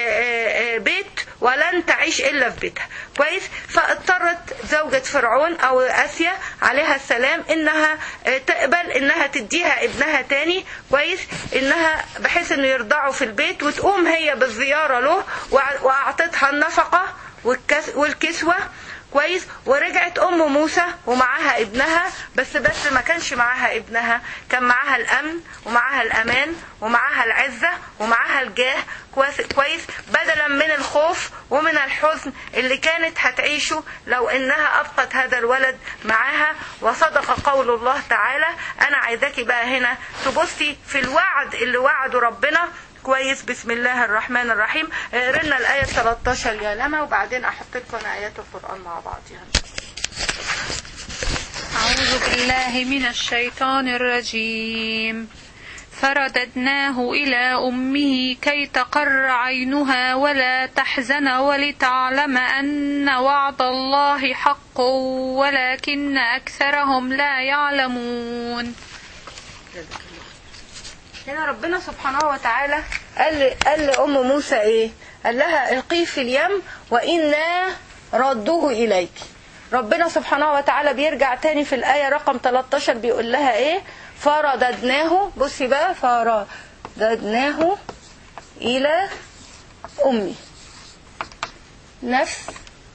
بيت ولن تعيش الا في بيتها كويس. فاضطرت زوجة فرعون او آسيا عليها السلام انها تقبل انها تديها ابنها تاني كويس، انها بحيث انه يرضعوا في البيت وتقوم هي بالزيارة له، واعطتها النفقة والكسوة كويس. ورجعت ام موسى ومعاها ابنها، بس بس ما كانش معاها ابنها، كان معاها الامن ومعاها الامان ومعاها العزة ومعاها الجاه كويس، بدلا من الخوف ومن الحزن اللي كانت هتعيشه لو انها ابقت هذا الولد معاها. وصدق قول الله تعالى. انا عايزاكي بقى هنا تبصي في الوعد اللي وعده ربنا كويس. بسم الله الرحمن الرحيم. قرينا الآية ثلاثة عشر يا لما، وبعدين أحط لكم آيات القرآن مع بعض يعني. أعوذ بالله من الشيطان الرجيم. فرددناه إلى أمه كي تقر عينها ولا تحزن ولتعلم أن وعد الله حق ولكن أكثرهم لا يعلمون. هنا ربنا سبحانه وتعالى قال قال لأم موسى ايه؟ قال لها القيه في اليم وإنا ردوه إليك. ربنا سبحانه وتعالى بيرجع تاني في الآية رقم ثلاثة عشر بيقول لها ايه؟ فرددناه، بصي بقى، فرددناه إلى أمي. نفس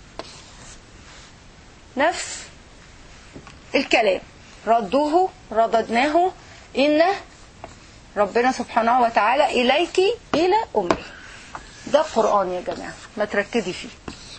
نفس الكلام، ردوه رددناه إن ربنا سبحانه وتعالى إليك إلى أمي. ده قرآن يا جماعة، ما تركزي فيه.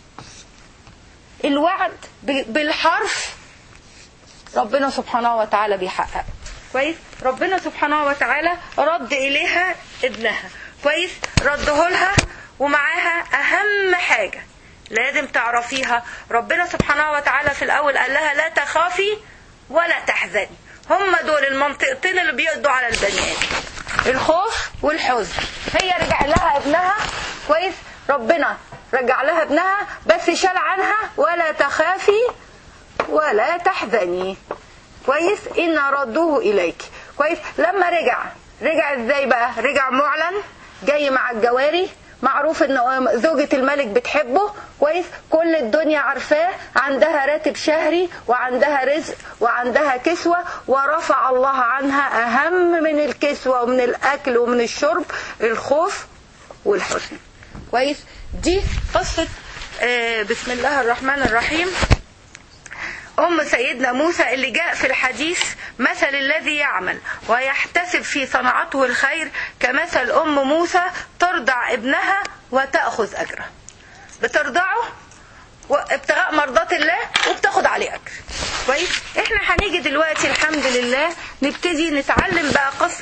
الوعد بالحرف ربنا سبحانه وتعالى بيحقق كويس. ربنا سبحانه وتعالى رد إليها ابنها كويس، رده لها ومعاها أهم حاجة لازم تعرفيها. ربنا سبحانه وتعالى في الأول قال لها لا تخافي ولا تحزني. هم دول المنطقتين اللي بيقضوا على البني آدم، الخوف والحزن. هي رجع لها ابنها كويس، ربنا رجع لها ابنها بس شال عنها ولا تخافي ولا تحزني كويس، إن ردوه إليك كويس. لما رجع رجع ازاي بقى؟ رجع معلن، جاي مع الجواري، معروف ان زوجة الملك بتحبه كويس، كل الدنيا عارفاه، عندها راتب شهري وعندها رزق وعندها كسوة، ورفع الله عنها اهم من الكسوة ومن الاكل ومن الشرب الخوف والحزن كويس. دي قصة آه بسم الله الرحمن الرحيم أم سيدنا موسى اللي جاء في الحديث مثل الذي يعمل ويحتسب في صنعته الخير كمثل أم موسى ترضع ابنها وتأخذ أجره. بترضعه وابتغاء مرضات الله وبتاخد عليه أجر كويس. احنا هنيجي دلوقتي الحمد لله نبتدي نتعلم بقى قصة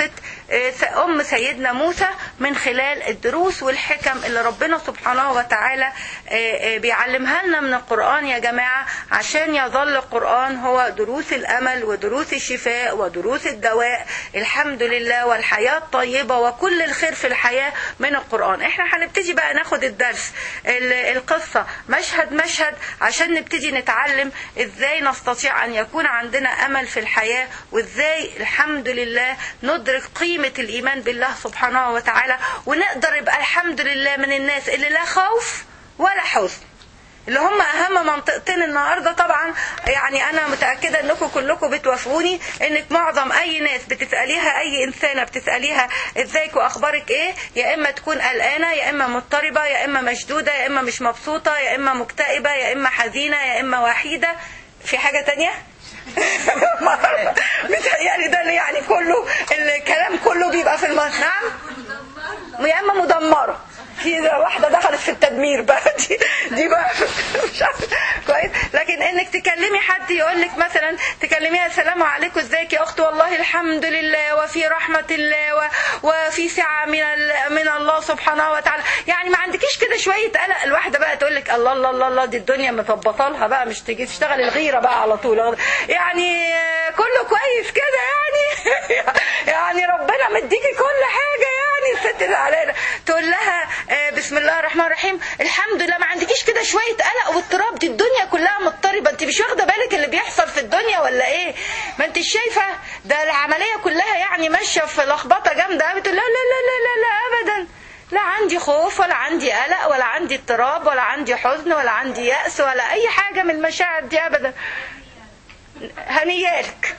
أم سيدنا موسى من خلال الدروس والحكم اللي ربنا سبحانه وتعالى بيعلمها لنا من القرآن يا جماعة، عشان يظل القرآن هو دروس الأمل ودروس الشفاء ودروس الدواء الحمد لله، والحياة الطيبة وكل الخير في الحياة من القرآن. احنا هنبتدي بقى ناخد الدرس القصة مشهد مشهد عشان نبتدي نتعلم ازاي نستطيع ان يكون عندنا امل في الحياة، وازاي الحمد لله ندرك قيمة الايمان بالله سبحانه وتعالى، ونقدر يبقى الحمد لله من الناس اللي لا خوف ولا حزن، اللي هم اهم منطقتين النهارده. طبعا يعني انا متاكده انكم كلكم بتوافقوني انك معظم اي ناس بتساليها، اي انسانه بتساليها ازيك واخبارك ايه، يا اما تكون قلقانه، يا اما مضطربه، يا اما مشدوده، يا اما مش مبسوطه، يا اما مكتئبه، يا اما حزينه، يا اما وحيده. في حاجه تانية؟ يعني ده يعني كله الكلام كله بيبقى في المصنع. نعم، يا اما مدمره. في واحدة دخلت في التدمير بقى، دي, دي بقى مش عارفة كويس. لكن انك تكلمي حد يقول لك مثلا، تكلميها السلام عليكم ازيك يا اخت، والله الحمد لله وفي رحمة الله وفي سعة من من الله سبحانه وتعالى، يعني ما عندكيش كده شوية قلق. الواحدة بقى تقول لك الله الله الله الله دي الدنيا مطبطه لها بقى، مش تيجي تشتغل الغيرة بقى على طول، يعني كله كويس كده، يعني يعني ربنا مديكي كل حاجة، يعني الست علينا تقول لها بسم الله الرحمن الرحيم الحمد لله، ما عندكيش كده شويه قلق واضطراب؟ دي الدنيا كلها مضطربه، انت مش واخده بالك اللي بيحصل في الدنيا ولا ايه؟ ما انت شايفه ده العمليه كلها يعني ماشيه في لخبطه جامده. بتقول لا لا لا لا لا, لا ابدا، لا عندي خوف ولا عندي قلق ولا عندي اضطراب ولا عندي حزن ولا عندي يأس ولا اي حاجه من المشاعر دي ابدا. هنيالك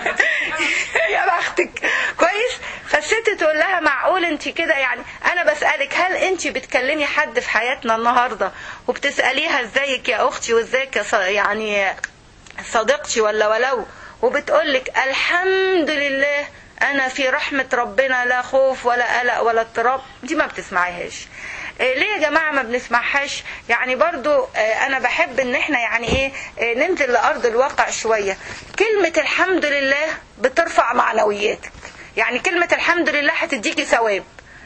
يا بختك كويس. فالست تقول لها معقول انت كده؟ يعني انا بسألك، هل انت بتكلمي حد في حياتنا النهاردة وبتسأليها ازيك يا اختي وازيك يا يعني صديقتي ولا ولو، وبتقولك الحمد لله انا في رحمة ربنا، لا خوف ولا قلق ولا اضطراب؟ دي ما بتسمعيهاش. ليه يا جماعة ما بنسمعهاش؟ يعني برضو انا بحب ان احنا يعني ايه ننزل لارض الواقع شوية. كلمة الحمد لله بترفع معنوياتك، يعني كلمة الحمد لله هتديكي ثواب.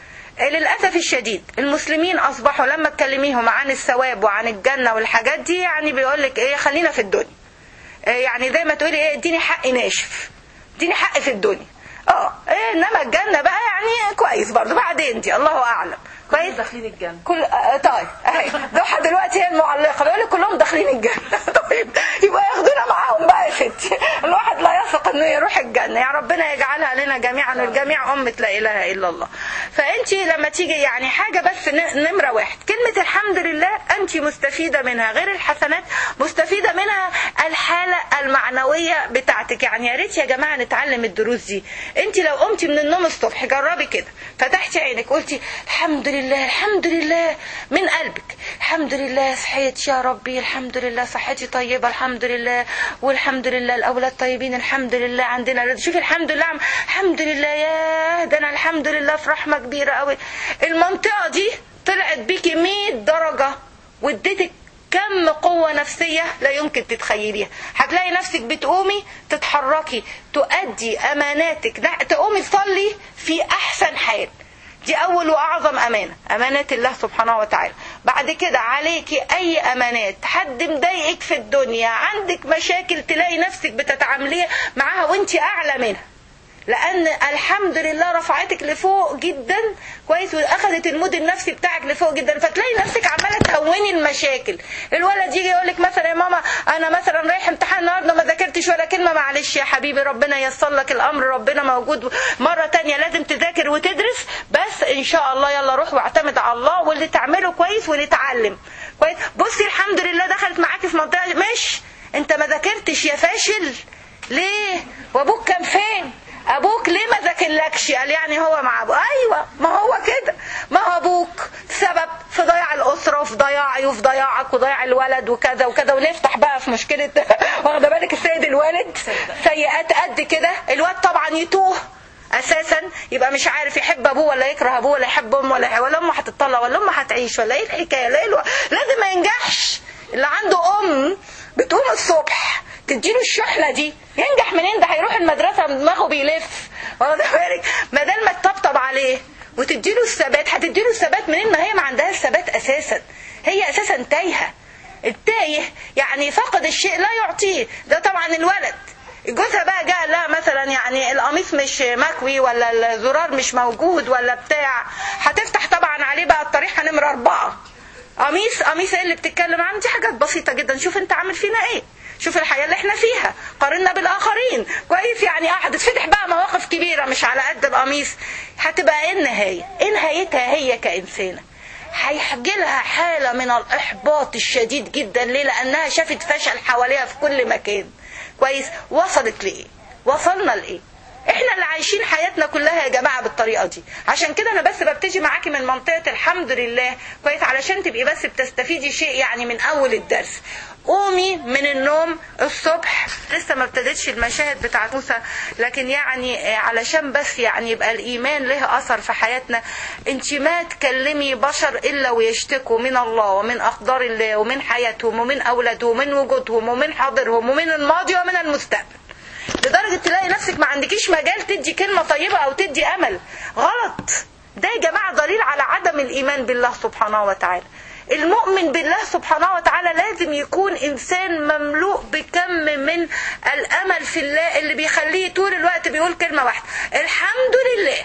للأسف الشديد المسلمين أصبحوا لما تكلميهم عن الثواب وعن الجنة والحاجات دي يعني بيقولك ايه خلينا في الدنيا، يعني زي ما تقولي ايه اديني حق ناشف، اديني حق في الدنيا، اه إيه انما الجنة بقى يعني كويس برضو بعدين دي الله أعلم. كويس داخلين الجنة كل آه طيب اهي ضحى دلوقتي هي المعلقة بيقول لك كلهم داخلين الجنة. طيب يبقى ياخدونا معاهم بقى يا ستي، الواحد لا يثق انه يروح الجنة، يا ربنا يجعلها لنا جميعا والجميع أمة لا إله إلا الله. فأنت لما تيجي يعني حاجة بس نمرة واحد كلمة الحمد لله أنت مستفيدة منها، غير الحسنات مستفيدة منها الحالة المعنوية بتاعتك. يعني يا ريت يا جماعة نتعلم الدروس دي. أنت لو قمتي من النوم الصبح جربي كده، فتحتي عينك قلتي الحمد لله الحمد لله من قلبك، الحمد لله صحيت يا ربي، الحمد لله صحتي طيبة، الحمد لله، والحمد لله الأولاد طيبين، الحمد لله عندنا، شوفي الحمد لله الحمد لله يا ده أنا الحمد لله في رحمة كبيرة قوي. المنطقة دي طلعت بيكي مية درجة واديتك كم قوة نفسية لا يمكن تتخيليها. هتلاقي نفسك بتقومي تتحركي تؤدي أماناتك، تقومي تصلي في أحسن حال. دي أول وأعظم أمانة، أمانات الله سبحانه وتعالى. بعد كده عليكي أي أمانات، حد مضايقك في الدنيا، عندك مشاكل، تلاقي نفسك بتتعاملي معاها وانت أعلى منها، لأن الحمد لله رفعتك لفوق جدا كويس، وأخذت المود النفسي بتاعك لفوق جدا، فتلاقي نفسك عمالة تهوني المشاكل. الولد يجي يقولك مثلا يا ماما أنا مثلا رايح امتحان النهارده ما ذاكرتش ولا كلمة، معلش يا حبيبي ربنا ييسر لك الأمر، ربنا موجود، مرة تانية لازم تذاكر وتدرس، بس إن شاء الله يلا روح واعتمد على الله، واللي تعمله كويس واللي تعلم كويس. بصي الحمد لله دخلت معاكي في منطقة مش أنت ما ذاكرتش يا فاشل، ليه؟ وأبوك كان فين؟ ابوك ليه ما ذاكرلكش؟ قال يعني هو مع ابوه. ايوه ما هو كده، ما هو ابوك سبب في ضياع الاسره وفي ضياعي وفي ضياعك وضياع الولد وكذا وكذا، ونفتح بقى في مشكله واخده بالك السيد الوالد سيئات قد كده. الواد طبعا يتوه اساسا، يبقى مش عارف يحب ابوه ولا يكره ابوه ولا يحب امه ولا ولا امه هتطلع ولا امه هتعيش ولا ايه الحكايه، لا الو... لازم ما ينجحش. اللي عنده ام بتقوم الصبح تديله الشحنه دي ينجح منين؟ ده هيروح المدرسه دماغه بيلف واخده بالك؟ بدل ما تطبطب عليه وتديله الثبات، هتديله الثبات منين؟ ما هي ما عندها الثبات اساسا، هي اساسا تايهه. التايه يعني فقد الشيء لا يعطيه. ده طبعا الولد جوزها بقى جاء لا مثلا يعني القميص مش مكوي ولا الزرار مش موجود ولا بتاع، هتفتح طبعا عليه بقى الطريحه نمره اربعه. قميص قميص ايه اللي بتتكلم عنه؟ دي حاجات بسيطه جدا. شوف انت عامل فينا ايه، شوف الحياه اللي احنا فيها، قارنا بالاخرين كويس يعني. اه هتتفتح بقى مواقف كبيره مش على قد القميص. هتبقى ايه النهايه؟ ايه نهايتها هي كانسانه؟ هيحجلها حاله من الاحباط الشديد جدا. ليه؟ لانها شافت فشل حواليها في كل مكان. كويس؟ وصلت لايه؟ وصلنا لايه؟ احنا اللي عايشين حياتنا كلها يا جماعه بالطريقه دي. عشان كده انا بس ببتدي معاكي من منطقه الحمد لله كويس، علشان تبقي بس بتستفيدي شيء يعني من اول الدرس. قومي من النوم الصبح، لسه ما ابتدتش المشاهد بتاعت موسى، لكن يعني علشان بس يعني يبقى الايمان له اثر في حياتنا. انت ما تكلمي بشر الا ويشتكوا من الله ومن اقدار الله ومن حياتهم ومن اولادهم ومن وجودهم ومن حاضرهم ومن الماضي ومن المستقبل، لدرجة تلاقي نفسك ما عندكيش مجال تدي كلمة طيبة او تدي امل. غلط. ده يا جماعة دليل على عدم الايمان بالله سبحانه وتعالى. المؤمن بالله سبحانه وتعالى لازم يكون انسان مملوء بكم من الامل في الله اللي بيخليه طول الوقت بيقول كلمة واحدة: الحمد لله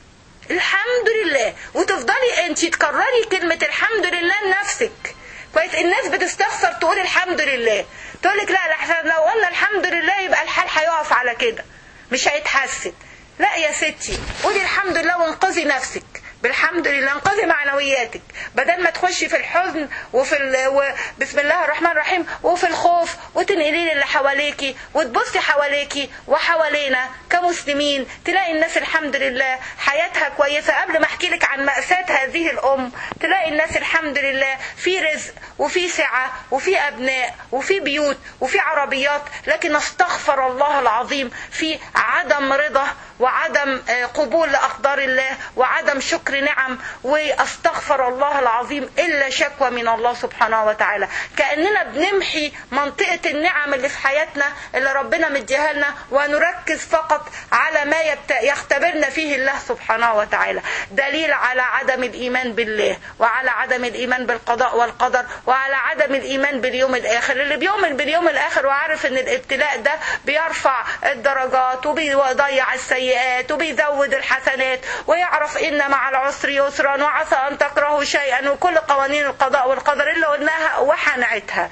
الحمد لله. وتفضلي انت تكرري كلمة الحمد لله لنفسك. كويس؟ الناس بتستخسر تقول الحمد لله، تقول لك لا لا لو قلنا الحمد لله يبقى الحال هيقف على كده مش هيتحسن. لا يا ستي، قولي الحمد لله وانقذي نفسك بالحمد لله، انقذي معنوياتك بدل ما تخشي في الحزن وفي ال... و... بسم الله الرحمن الرحيم وفي الخوف وتنقلي اللي حواليكي وتبصي حواليكي وحوالينا كمسلمين تلاقي الناس الحمد لله حياتها كويسة. قبل ما احكي لك عن مأساة هذه الأم تلاقي الناس الحمد لله في رزق وفي سعة وفي أبناء وفي بيوت وفي عربيات، لكن استغفر الله العظيم في عدم رضا وعدم قبول لأقدار الله وعدم شكر نعم، واستغفر الله العظيم إلا شكوى من الله سبحانه وتعالى. كأننا بنمحي منطقة النعم اللي في حياتنا اللي ربنا مديها لنا ونركز فقط على ما يختبرنا فيه الله سبحانه وتعالى. دليل على عدم الإيمان بالله وعلى عدم الإيمان بالقضاء والقدر وعلى عدم الإيمان باليوم الآخر. اللي بيؤمن باليوم الآخر وعارف ان الابتلاء ده بيرفع الدرجات وبيضيع السيئات وبيزود الحسنات، ويعرف ان مع العسر يسرا وعسى ان تكرهوا شيئا، وكل قوانين القضاء والقدر اللي قلناها وحنعتها.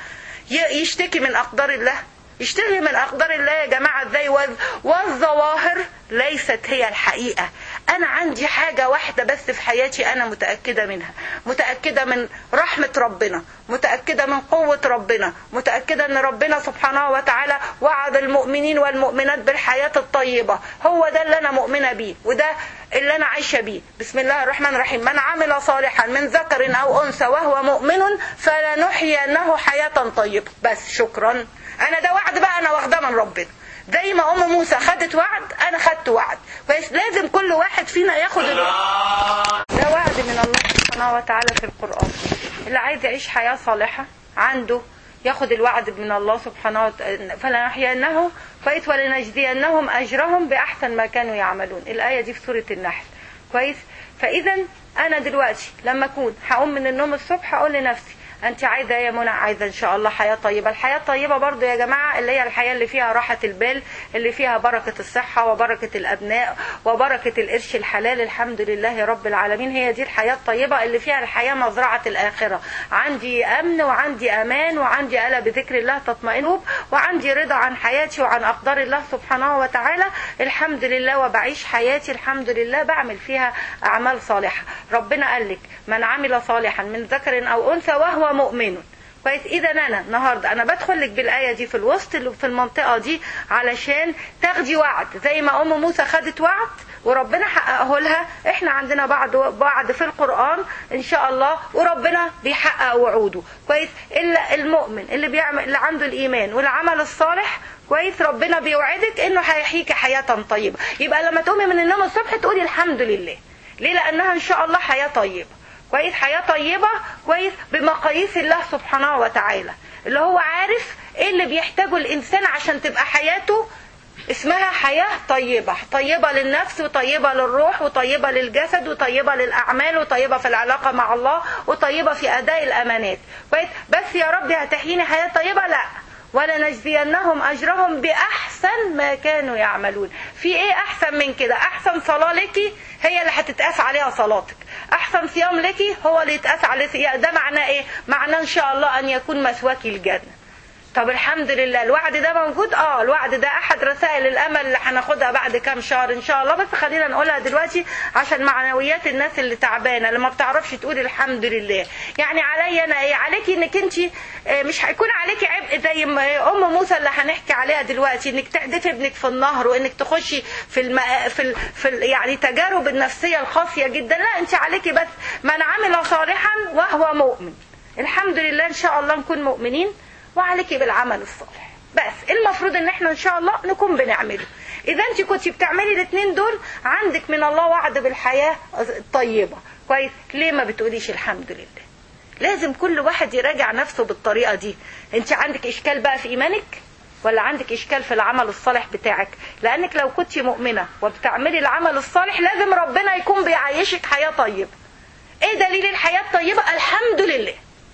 يشتكي من اقدار الله، يشتكي من اقدار الله يا جماعه ازاي؟ والظواهر ليست هي الحقيقه. انا عندي حاجه واحده بس في حياتي انا متاكده منها، متاكده من رحمه ربنا، متاكده من قوه ربنا، متاكده ان ربنا سبحانه وتعالى وعد المؤمنين والمؤمنات بالحياه الطيبه. هو ده اللي انا مؤمنه بيه وده اللي انا عايشه بيه. بسم الله الرحمن الرحيم: من عمل صالحا من ذكر او انثى وهو مؤمن فلنحيينه حياه طيبه. بس شكرا. انا ده وعد بقى انا واخده من ربنا، زي ما ام موسى خدت وعد انا خدت وعد. بس لازم كل واحد فينا ياخد ده وعد من الله سبحانه وتعالى في القرآن. اللي عايز يعيش حياة صالحة عنده ياخد الوعد من الله سبحانه وتعالى: فلنحيينه كويس ولنجزينهم اجرهم باحسن ما كانوا يعملون. الايه دي في سوره النحل. كويس؟ فاذا انا دلوقتي لما اكون هقوم من النوم الصبح اقول لنفسي: انت عايزه يا منى؟ عايزه ان شاء الله حياه طيبه. الحياه الطيبه برضو يا جماعه اللي هي الحياه اللي فيها راحه البال، اللي فيها بركه الصحه وبركه الابناء وبركه القرش الحلال الحمد لله يا رب العالمين. هي دي الحياه الطيبه اللي فيها الحياه مزرعه الاخره. عندي امن وعندي امان وعندي الا بذكر الله تطمئن وعندي رضا عن حياتي وعن اقدار الله سبحانه وتعالى الحمد لله، وبعيش حياتي الحمد لله بعمل فيها اعمال صالحه. ربنا قال لك: من عمل صالحا من ذكر او انثى وهو مؤمن. كويس؟ اذا انا النهارده انا بدخل لك بالايه دي في الوسط اللي في المنطقه دي علشان تاخدي وعد زي ما ام موسى خدت وعد وربنا حققه لها. احنا عندنا بعض بعض في القرآن ان شاء الله وربنا بيحقق وعوده. كويس؟ الا المؤمن اللي بيعمل اللي عنده الايمان والعمل الصالح، كويس، ربنا بيوعدك انه هيحييك حياه طيبه. يبقى لما تقومي من النوم الصبح تقولي الحمد لله. ليه؟ لانها ان شاء الله حياه طيبه. كويس؟ حياه طيبه كويس بمقاييس الله سبحانه وتعالى، اللي هو عارف ايه اللي بيحتاجه الانسان عشان تبقى حياته اسمها حياة طيبة، طيبة للنفس وطيبة للروح وطيبة للجسد وطيبة للأعمال وطيبة في العلاقة مع الله وطيبة في أداء الأمانات. بس يا رب هتحييني حياة طيبة؟ لا، ولنجزينهم أجرهم بأحسن ما كانوا يعملون. في إيه أحسن من كده؟ أحسن صلاة لك هي اللي هتتقاس عليها صلاتك، أحسن صيام لك هو اللي يتقاس عليه. ده معناه إيه؟ معناه إن شاء الله أن يكون مسواك الجنة. طب الحمد لله، الوعد ده موجود. اه الوعد ده احد رسائل الامل اللي هناخدها بعد كام شهر ان شاء الله، بس خلينا نقولها دلوقتي عشان معنويات الناس اللي تعبانه اللي ما بتعرفش تقول الحمد لله. يعني عليا انا ايه؟ عليكي انك انت مش هيكون عليكي عبء زي ام موسى اللي هنحكي عليها دلوقتي، انك تحدفي ابنك في النهر وانك تخشي في الم... في, ال... في ال... يعني تجارب النفسيه القاسيه جدا. لا، انت عليكي بس من عمل صالحا وهو مؤمن. الحمد لله ان شاء الله نكون مؤمنين وعليكي بالعمل الصالح. بس المفروض ان احنا ان شاء الله نكون بنعمله. اذا انت كنت بتعملي الاثنين دول عندك من الله وعد بالحياة الطيبة. كويس؟ ليه ما بتقوليش الحمد لله؟ لازم كل واحد يراجع نفسه بالطريقة دي. انت عندك اشكال بقى في ايمانك ولا عندك اشكال في العمل الصالح بتاعك؟ لانك لو كنت مؤمنة وبتعملي العمل الصالح لازم ربنا يكون بيعيشك حياة طيبة. ايه دليل الحياة الطيبة؟ الحمد لله.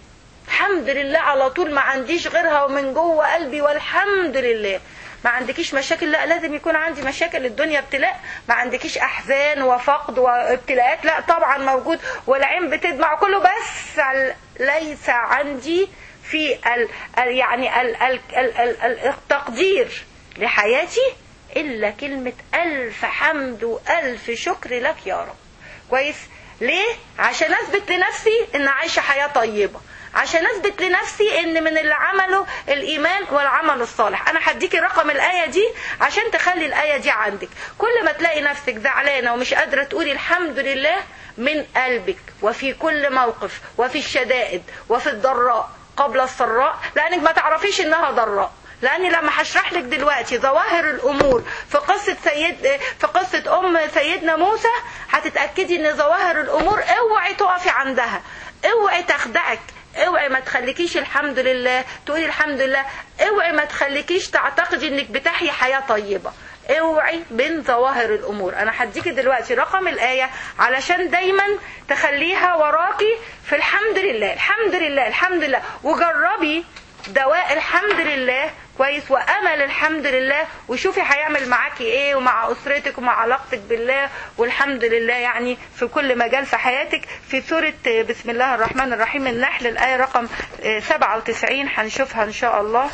الحمد لله على طول، ما عنديش غيرها ومن جوه قلبي والحمد لله. ما عندكيش مشاكل؟ لا، لازم يكون عندي مشاكل. الدنيا ابتلاء. ما عندكيش احزان وفقد وابتلاءات؟ لا طبعا موجود، والعين بتدمع كله، بس ليس عندي في ال يعني ال ال ال ال التقدير لحياتي الا كلمة الف حمد والف شكر لك يا رب. كويس؟ ليه؟ عشان اثبت لنفسي ان عايشة حياة طيبة، عشان اثبت لنفسي ان من اللي عمله الايمان والعمل الصالح. انا هديكي رقم الايه دي عشان تخلي الايه دي عندك. كل ما تلاقي نفسك زعلانه ومش قادره تقولي الحمد لله من قلبك، وفي كل موقف، وفي الشدائد، وفي الضراء قبل السراء، لانك ما تعرفيش انها ضراء. لاني لما هشرح لك دلوقتي ظواهر الامور في قصه سيد في قصه ام سيدنا موسى هتتاكدي ان ظواهر الامور اوعي تقفي عندها، اوعي تخدعك، اوعي ما تخليكيش الحمد لله تقولي الحمد لله، اوعي ما تخليكيش تعتقدي انك بتحيي حياة طيبة. اوعي بين ظواهر الامور. انا هديكي دلوقتي رقم الاية علشان دايما تخليها وراكي في الحمد لله الحمد لله الحمد لله، وجربي دواء الحمد لله. كويس؟ وامل الحمد لله، وشوفي هيعمل معاكي ايه ومع اسرتك ومع علاقتك بالله، والحمد لله يعني في كل مجال في حياتك. في سورة بسم الله الرحمن الرحيم النحل الآية رقم سبعة وتسعين هنشوفها ان شاء الله.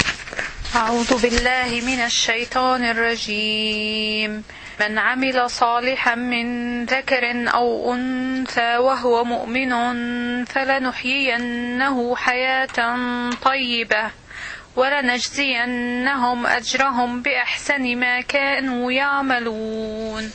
أعوذ بالله من الشيطان الرجيم. من عمل صالحا من ذكر أو أنثى وهو مؤمن فلنحيينه حياة طيبة ولنجزينهم أجرهم بأحسن ما كانوا يعملون.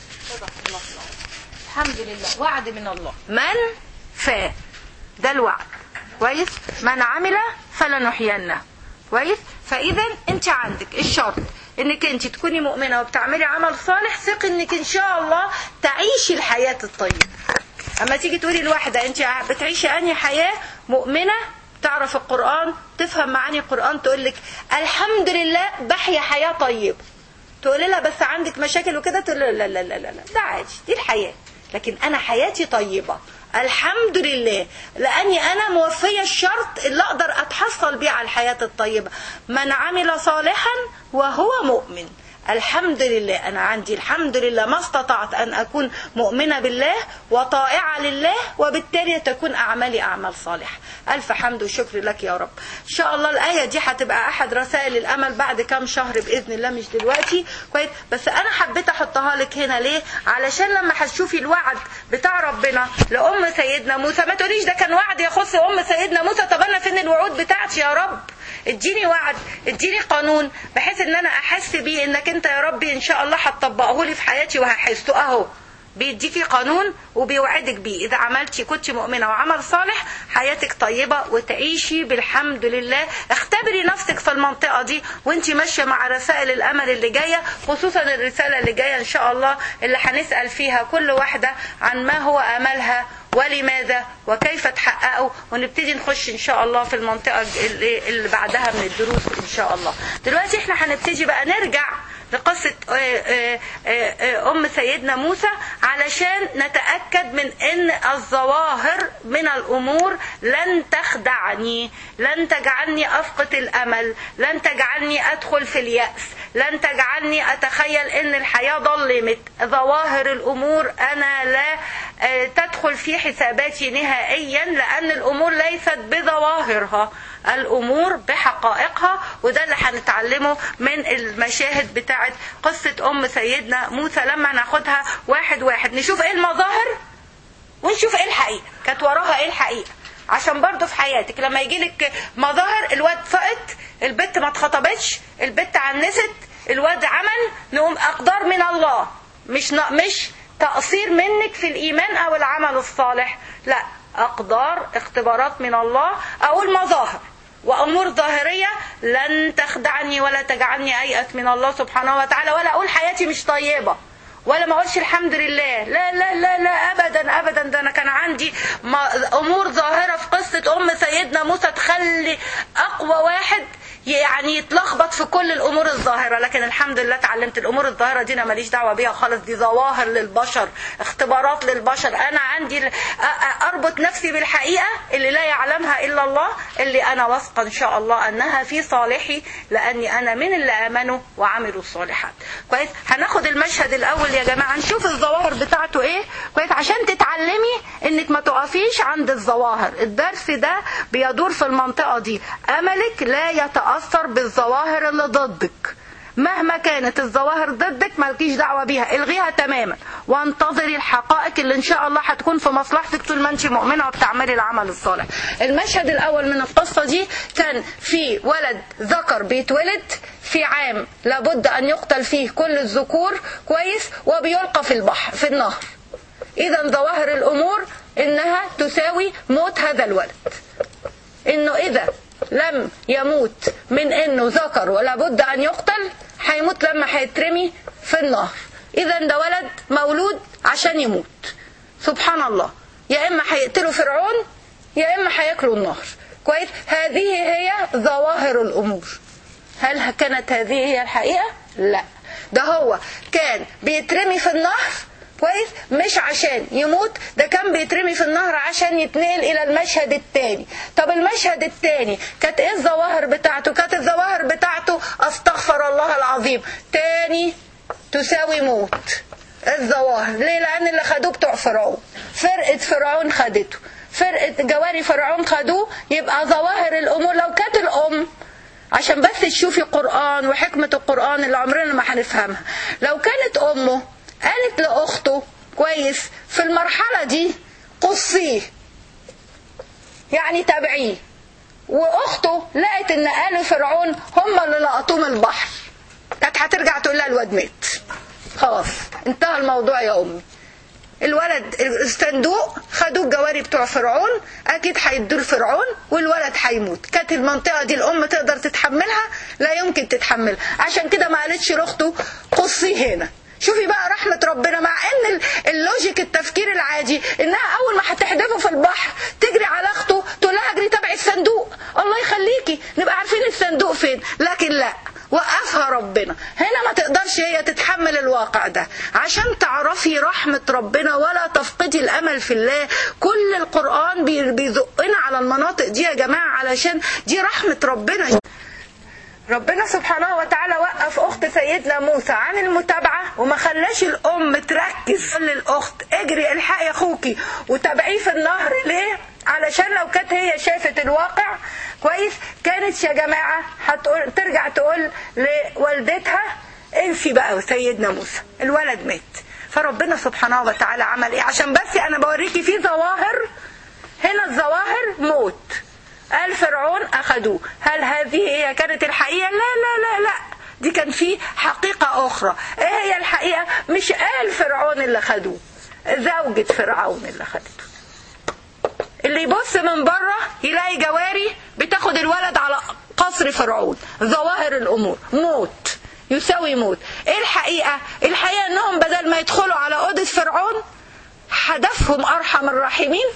الحمد لله، وعد من الله. من فا ده الوعد. كويس؟ من عمل فلنحيينه. كويس؟ فإذا انت عندك الشرط انك انت تكوني مؤمنة وبتعملي عمل صالح، ثق انك ان شاء الله تعيشي الحياة الطيبة. اما تيجي تقولي الواحدة انت بتعيشي انهي حياة؟ مؤمنة، تعرف القرآن، تفهم معاني القرآن، تقول لك الحمد لله بحيا حياة طيبة. تقول لها بس عندك مشاكل وكده، تقول لا لا لا لا لا ده عادي، دي الحياة، لكن انا حياتي طيبة الحمد لله، لاني انا موفية الشرط اللي اقدر اتحصل بيه على الحياة الطيبة. من عمل صالحا وهو مؤمن، الحمد لله أنا عندي الحمد لله ما استطعت أن أكون مؤمنة بالله وطائعة لله، وبالتالي تكون أعمالي أعمال صالحة. ألف حمد وشكر لك يا رب. إن شاء الله الآية دي هتبقى أحد رسائل الأمل بعد كام شهر بإذن الله، مش دلوقتي. كويس؟ بس أنا حبيت أحطها لك هنا ليه؟ علشان لما هتشوفي الوعد بتاع ربنا لأم سيدنا موسى ما تقوليش ده كان وعد يخص أم سيدنا موسى، طب أنا فين الوعود بتاعتي يا رب؟ اديني وعد، اديني قانون بحيث ان انا احس بيه انك انت يا ربي ان شاء الله هتطبقه لي في حياتي وهحسه. اهو بيديكي قانون وبيوعدك بيه، اذا عملتي كنت مؤمنة وعمل صالح حياتك طيبة وتعيشي بالحمد لله. اختبري نفسك في المنطقة دي وانت ماشية مع رسائل الامل اللي جاية، خصوصا الرسالة اللي جاية ان شاء الله اللي هنسأل فيها كل واحدة عن ما هو املها ولماذا وكيف تحققه، ونبتدي نخش ان شاء الله في المنطقة اللي بعدها من الدروس ان شاء الله. دلوقتي احنا هنبتدي بقى نرجع لقصة أم سيدنا موسى علشان نتأكد من أن الظواهر من الأمور لن تخدعني، لن تجعلني أفقد الأمل، لن تجعلني أدخل في اليأس، لن تجعلني أتخيل أن الحياة ظلمت. ظواهر الأمور أنا لا تدخل في حساباتي نهائيا، لأن الأمور ليست بظواهرها، الأمور بحقائقها. وده اللي هنتعلمه من المشاهد بتاعت قصة أم سيدنا موسى لما ناخدها واحد واحد، نشوف ايه المظاهر ونشوف ايه الحقيقة، كانت وراها ايه الحقيقة. عشان برضو في حياتك لما يجيلك مظاهر الواد فقط، البت ما اتخطبتش، البت عنست، الواد عمل، نقوم أقدار من الله، مش مش تقصير منك في الإيمان أو العمل الصالح، لا، أقدار اختبارات من الله. أقول مظاهر وأمور ظاهرية لن تخدعني ولا تجعلني أيأس من الله سبحانه وتعالى، ولا أقول حياتي مش طيبة، ولا ما أقولش الحمد لله، لا لا لا لا أبدا أبدا. ده أنا كان عندي أمور ظاهرة في قصة أم سيدنا موسى تخلي أقوى واحد يعني يتلخبط في كل الأمور الظاهرة، لكن الحمد لله تعلمت الأمور الظاهرة دي أنا ماليش دعوة بيها خالص، دي ظواهر للبشر، اختبارات للبشر. أنا عندي أربط نفسي بالحقيقة اللي لا يعلمها إلا الله، اللي أنا واثقة إن شاء الله أنها في صالحي، لأني أنا من اللي آمنوا وعملوا الصالحات. كويس، هناخد المشهد الأول يا جماعة نشوف الظواهر بتاعته إيه، كويس، عشان تتعلمي إنك ما تقفيش عند الظواهر. الدرس ده بيدور في المنطقة دي، أملك لا يتأثر أثر بالظواهر اللي ضدك، مهما كانت الظواهر ضدك مالكيش دعوة بيها، الغيها تماما وانتظري الحقائق اللي ان شاء الله هتكون في مصلحتك طول ما انت مؤمنة وبتعملي العمل الصالح. المشهد الاول من القصة دي كان في ولد ذكر بيتولد في عام لابد ان يقتل فيه كل الذكور، كويس، وبيلقى في البحر في النهر. اذا ظواهر الامور انها تساوي موت هذا الولد، انه اذا لم يموت من انه ذكر ولا بد ان يقتل، هيموت لما هيترمي في النهر. اذا ده ولد مولود عشان يموت. سبحان الله، يا اما هيقتلوا فرعون يا اما هياكلوا النهر. كويس، هذه هي ظواهر الامور. هل كانت هذه هي الحقيقة؟ لا، ده هو كان بيترمي في النهر، كويس، مش عشان يموت، ده كان بيترمي في النهر عشان يتنقل الى المشهد الثاني. طب المشهد الثاني كانت ايه الظواهر بتاعته؟ كانت الظواهر بتاعته استغفر الله العظيم تاني تساوي موت. الظواهر ليه؟ لان اللي خدوه بتوع فرعون، فرقة فرعون خدته، فرقة جواري فرعون خدوه. يبقى ظواهر الامور لو كانت الام، عشان بس تشوفي قرآن وحكمة القرآن اللي عمرنا ما هنفهمها، لو كانت امه قالت لأخته كويس في المرحلة دي قصيه، يعني تابعيه، وأخته لقت إن آل فرعون هم اللي لقطوه من البحر، كانت هترجع تقول لها الواد مات، خلاص انتهى الموضوع يا أمي. الولد الصندوق خدوه الجواري بتوع فرعون، أكيد هيدوا لفرعون والولد هيموت. كانت المنطقة دي الأم تقدر تتحملها؟ لا يمكن تتحملها. عشان كده ما قالتش لأخته قصيه هنا. شوفي بقى رحمة ربنا، مع ان اللوجيك التفكير العادي انها اول ما هتحدفه في البحر تجري على اخته تقول لها اجري تبع الصندوق، الله يخليكي نبقى عارفين الصندوق فين، لكن لا، وقفها ربنا هنا. ما تقدرش هي تتحمل الواقع ده. عشان تعرفي رحمة ربنا ولا تفقدي الامل في الله، كل القرآن بيزقنا على المناطق دي يا جماعة، علشان دي رحمة ربنا. ربنا سبحانه وتعالى وقف أخت سيدنا موسى عن المتابعة وما خلاش الأم تركز للأخت اجري الحقي أخوكي وتابعيه في النهر. ليه؟ علشان لو كانت هي شافت الواقع كويس كانت يا جماعة هتقول ترجع تقول لوالدتها انسي بقى سيدنا موسى، الولد مات. فربنا سبحانه وتعالى عمل ايه؟ عشان بس أنا بوريكي في ظواهر هنا، الظواهر موت، آل فرعون أخذوه. هل هذه هي كانت الحقيقة؟ لا لا لا لا، دي كان في حقيقة أخرى. إيه هي الحقيقة؟ مش آل فرعون اللي خدوه، زوجة فرعون اللي خدته. اللي يبص من بره يلاقي جواري بتاخد الولد على قصر فرعون. ظواهر الأمور موت يساوي موت. إيه الحقيقة؟ الحقيقة أنهم بدل ما يدخلوا على أوضة فرعون حدفهم أرحم الراحمين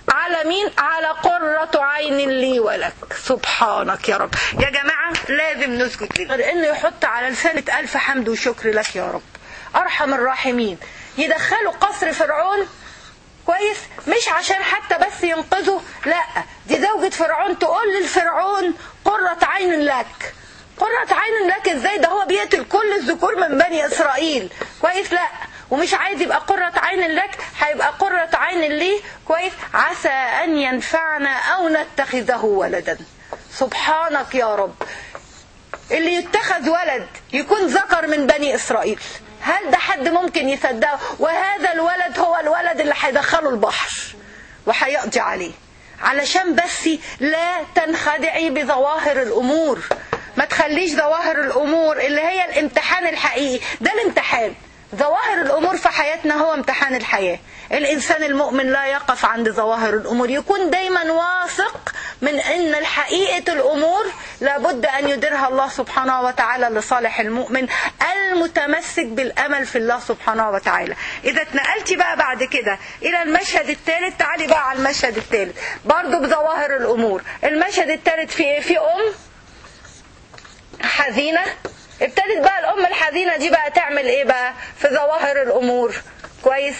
على مين؟ على قرة عين لي ولك. سبحانك يا رب. يا جماعة لازم نسكت لله، لأنه يحط على لسانة ألف حمد وشكر لك يا رب أرحم الراحمين. يدخلوا قصر فرعون كويس، مش عشان حتى بس ينقذه، لا، دي زوجة فرعون تقول للفرعون قرة عين لك. قرة عين لك ازاي؟ ده هو بيقتل كل الذكور من بني إسرائيل كويس. لا، ومش عايز يبقى قرة عين لك، هيبقى قرة عين لي كويس، عسى أن ينفعنا أو نتخذه ولدا. سبحانك يا رب. اللي يتخذ ولد يكون ذكر من بني إسرائيل، هل ده حد ممكن يصدقه؟ وهذا الولد هو الولد اللي هيدخله البحر وهيقضي عليه. علشان بس لا تنخدعي بظواهر الأمور، ما تخليش ظواهر الأمور اللي هي الامتحان الحقيقي. ده الامتحان، ظواهر الأمور في حياتنا هو امتحان الحياة. الإنسان المؤمن لا يقف عند ظواهر الأمور، يكون دايما واثق من أن الحقيقة الأمور لابد أن يديرها الله سبحانه وتعالى لصالح المؤمن المتمسك بالأمل في الله سبحانه وتعالى. إذا اتنقلتي بقى بعد كده إلى المشهد الثالث، تعالي بقى على المشهد الثالث برضو بظواهر الأمور. المشهد الثالث في إيه؟ في أم حزينة. ابتدت بقى الأم الحزينة دي بقى تعمل إيه بقى في ظواهر الأمور كويس؟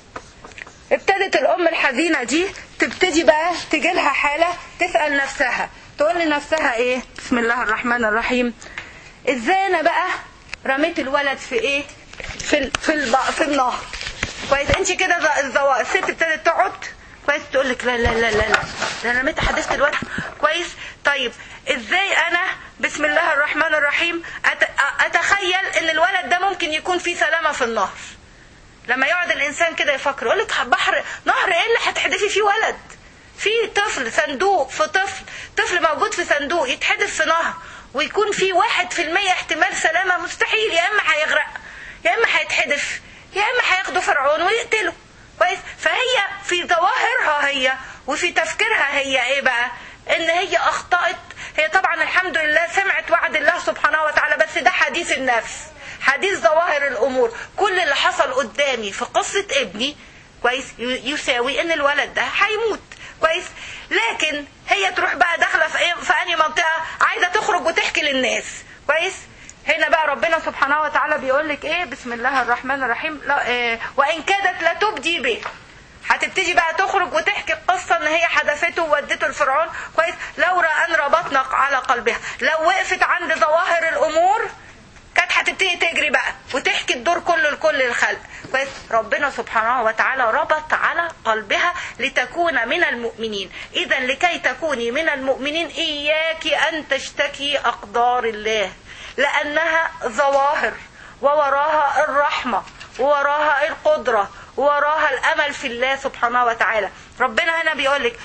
ابتدت الأم الحزينة دي تبتدي بقى تجيلها حالة تسأل نفسها، تقول لنفسها إيه؟ بسم الله الرحمن الرحيم، إزاي أنا بقى رميت الولد في إيه؟ في في في النهر كويس. أنت كده الزوا... الست ابتدت تقعد كويس، تقول لك لا لا لا لا لا أنا رميت حدثت الولد كويس. طيب ازاي انا بسم الله الرحمن الرحيم اتخيل ان الولد ده ممكن يكون فيه سلامة في النهر؟ لما يقعد الانسان كده يفكر يقول لك بحر نهر ايه اللي هتحدفي فيه ولد؟ في طفل صندوق، في طفل طفل موجود في صندوق يتحدف في نهر ويكون فيه واحد في المية احتمال سلامة؟ مستحيل. يا اما هيغرق يا اما هيتحدف يا اما هياخده فرعون ويقتله كويس. فهي في ظواهرها هي وفي تفكيرها هي ايه بقى؟ ان هي اخطأت. هي طبعا الحمد لله سمعت وعد الله سبحانه وتعالى، بس ده حديث النفس، حديث ظواهر الامور. كل اللي حصل قدامي في قصة ابني كويس يساوي ان الولد ده هيموت كويس. لكن هي تروح بقى داخله في ايه؟ في انهي منطقه؟ عايزه تخرج وتحكي للناس كويس. هنا بقى ربنا سبحانه وتعالى بيقول لك ايه؟ بسم الله الرحمن الرحيم، لا إيه وان كادت لتبدي به. هتبتدي بقى تخرج وتحكي القصة ان هي حدثته وودته لفرعون كويس. لولا ان ربطنا على قلبها، لو وقفت عند ظواهر الامور كانت هتبتدي تجري بقى وتحكي الدور كله لكل الخلق كويس. ربنا سبحانه وتعالى ربط على قلبها لتكون من المؤمنين. اذا لكي تكوني من المؤمنين اياك ان تشتكي اقدار الله، لانها ظواهر ووراها الرحمة ووراها القدرة وراها الامل في الله سبحانه وتعالى. ربنا هنا بيقولك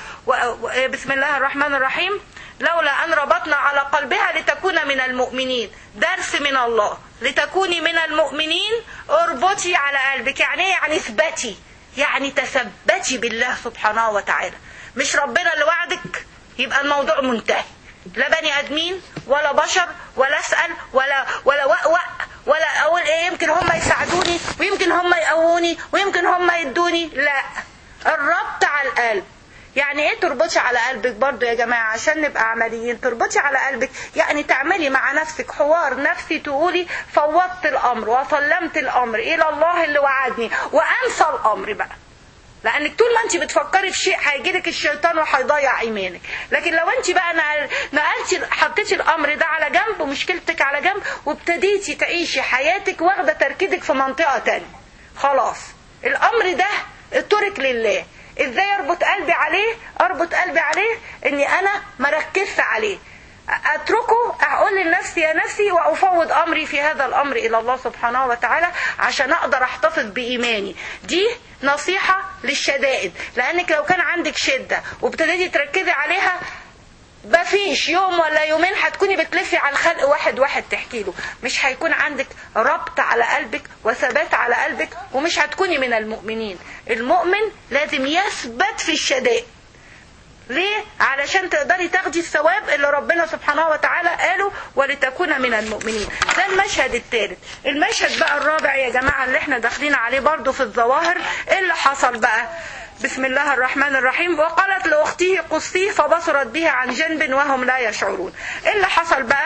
بسم الله الرحمن الرحيم، لولا ان ربطنا على قلبها لتكون من المؤمنين. درس من الله، لتكوني من المؤمنين اربطي على قلبك. يعني ايه؟ يعني اثبتي، يعني تثبتي بالله سبحانه وتعالى. مش ربنا اللي وعدك يبقى الموضوع منتهي، لا بني ادمين ولا بشر ولا اسال ولا ولا وأوأ ولا اقول ايه يمكن هم يساعدوني ويمكن هم يقووني ويمكن هم يدوني. لا، الربط على القلب. يعني ايه تربطي على قلبك برضو يا جماعة عشان نبقى عمليين؟ تربطي على قلبك يعني تعملي مع نفسك حوار نفسي، تقولي فوضت الامر وسلمت الامر الى الله اللي وعدني، وانسى الامر بقى. لانك طول ما انت بتفكري في شيء هيجيلك الشيطان وهيضيع ايمانك. لكن لو انت بقى نقلتي حطيتي الامر ده على جنب ومشكلتك على جنب وابتديتي تعيشي حياتك واخده تركيزك في منطقه تانية، خلاص الامر ده اترك لله. ازاي اربط قلبي عليه؟ اربط قلبي عليه اني انا مركزش عليه، اتركه، اقول لنفسي يا نفسي وافوض امري في هذا الامر الى الله سبحانه وتعالى عشان اقدر احتفظ بايماني. دي نصيحة للشدائد، لانك لو كان عندك شدة وابتديتي تركزي عليها مفيش يوم ولا يومين هتكوني بتلفي على الخلق واحد واحد تحكي له. مش هيكون عندك ربط على قلبك وثبات على قلبك، ومش هتكوني من المؤمنين. المؤمن لازم يثبت في الشدائد. ليه؟ علشان تقدري تاخدي الثواب اللي ربنا سبحانه وتعالى قاله ولتكون من المؤمنين. ده المشهد الثالث. المشهد بقى الرابع يا جماعة اللي احنا داخلين عليه برضو في الظواهر. ايه اللي حصل بقى؟ بسم الله الرحمن الرحيم. وقالت لاخته قصيه فبصرت به عن جنب وهم لا يشعرون. ايه اللي حصل بقى؟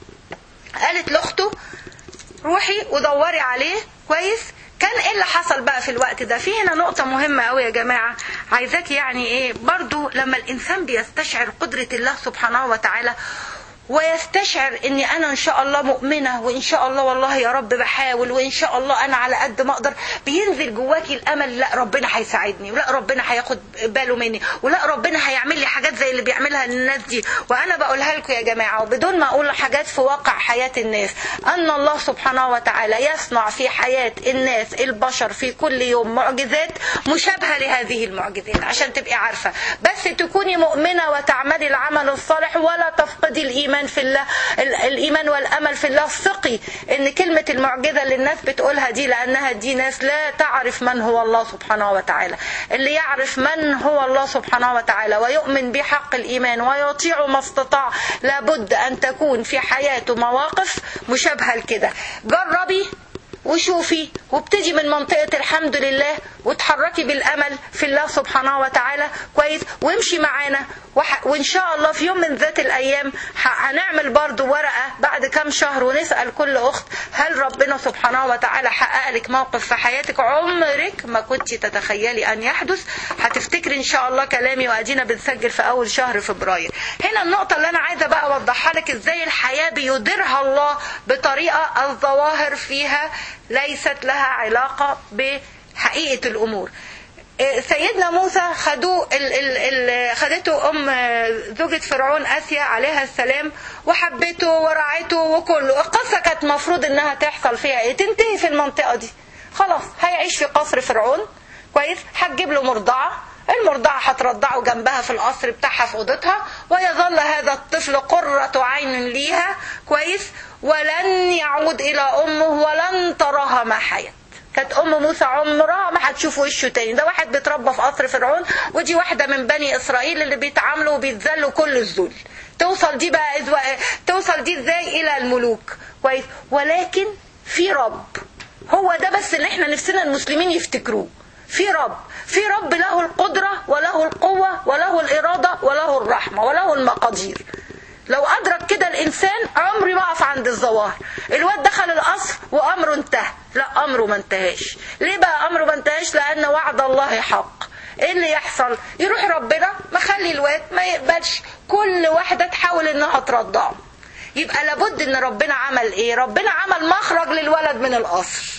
قالت لاخته روحي ودوري عليه كويس. كان ايه اللي حصل بقى في الوقت ده؟ في هنا نقطة مهمة قوي يا جماعة، عايزاك يعني ايه برضو لما الانسان بيستشعر قدرة الله سبحانه وتعالى ويستشعر اني انا ان شاء الله مؤمنة وان شاء الله والله يا رب بحاول وان شاء الله انا على قد ما اقدر، بينزل جواكي الامل لا ربنا هيساعدني ولا ربنا هياخد باله مني ولا ربنا هيعمل لي حاجات زي اللي بيعملها للناس دي. وانا بقولها لكم يا جماعة وبدون ما اقول حاجات في واقع حياة الناس، ان الله سبحانه وتعالى يصنع في حياة الناس البشر في كل يوم معجزات مشابهة لهذه المعجزات عشان تبقي عارفة، بس تكوني مؤمنة وتعملي العمل الصالح ولا تفقدي الايمان في الله، الايمان والامل في الله. ثقي ان كلمة المعجزة اللي الناس بتقولها دي لانها دي ناس لا تعرف من هو الله سبحانه وتعالى. اللي يعرف من هو الله سبحانه وتعالى ويؤمن بحق الايمان ويطيع ما استطاع لابد ان تكون في حياته مواقف مشابهة لكده. جربي وشوفي وابتدي من منطقة الحمد لله وتحركي بالامل في الله سبحانه وتعالى كويس، وامشي معانا وح... وان شاء الله في يوم من ذات الايام هنعمل برضو ورقة بعد كام شهر ونسأل كل اخت هل ربنا سبحانه وتعالى حقق لك موقف في حياتك عمرك ما كنت تتخيلي ان يحدث. هتفتكري ان شاء الله كلامي وادينا بنسجل في اول شهر فبراير. هنا النقطة اللي انا عايزة بقى اوضحها لك ازاي الحياة بيديرها الله بطريقة الظواهر فيها ليست لها علاقة بحقيقة الأمور. سيدنا موسى خدوه ال ال ال خدته أم زوجة فرعون آسيا عليها السلام وحبته ورعته وكله. القصة كانت مفروض انها تحصل فيها ايه؟ تنتهي في المنطقة دي خلاص. هيعيش في قصر فرعون كويس، هتجيب له مرضعة، المرضعة هترضعه جنبها في القصر بتاعها في اوضتها، ويظل هذا الطفل قرة عين ليها كويس، ولن يعود الى امه ولن تراها ما حيت. كانت ام موسى عمرها ما هتشوف وشه تاني. ده واحد بيتربى في قصر فرعون ودي واحدة من بني اسرائيل اللي بيتعاملوا وبيتذلوا كل الذل. توصل دي بقى إزو... توصل دي ازاي الى الملوك كويس. ولكن في رب، هو ده بس اللي احنا نفسنا المسلمين يفتكروه. في رب، في رب له القدرة وله القوة وله الإرادة وله الرحمة وله المقادير. لو أدرك كده الإنسان عمري ما أقف عند الظواهر. الواد دخل القصر وأمره انتهى، لا أمره ما انتهاش. ليه بقى أمره ما انتهاش؟ لأن وعد الله حق. ايه اللي يحصل؟ يروح ربنا مخلي الواد ما يقبلش، كل واحدة تحاول انها ترضعه. يبقى لابد ان ربنا عمل ايه؟ ربنا عمل مخرج للولد من القصر.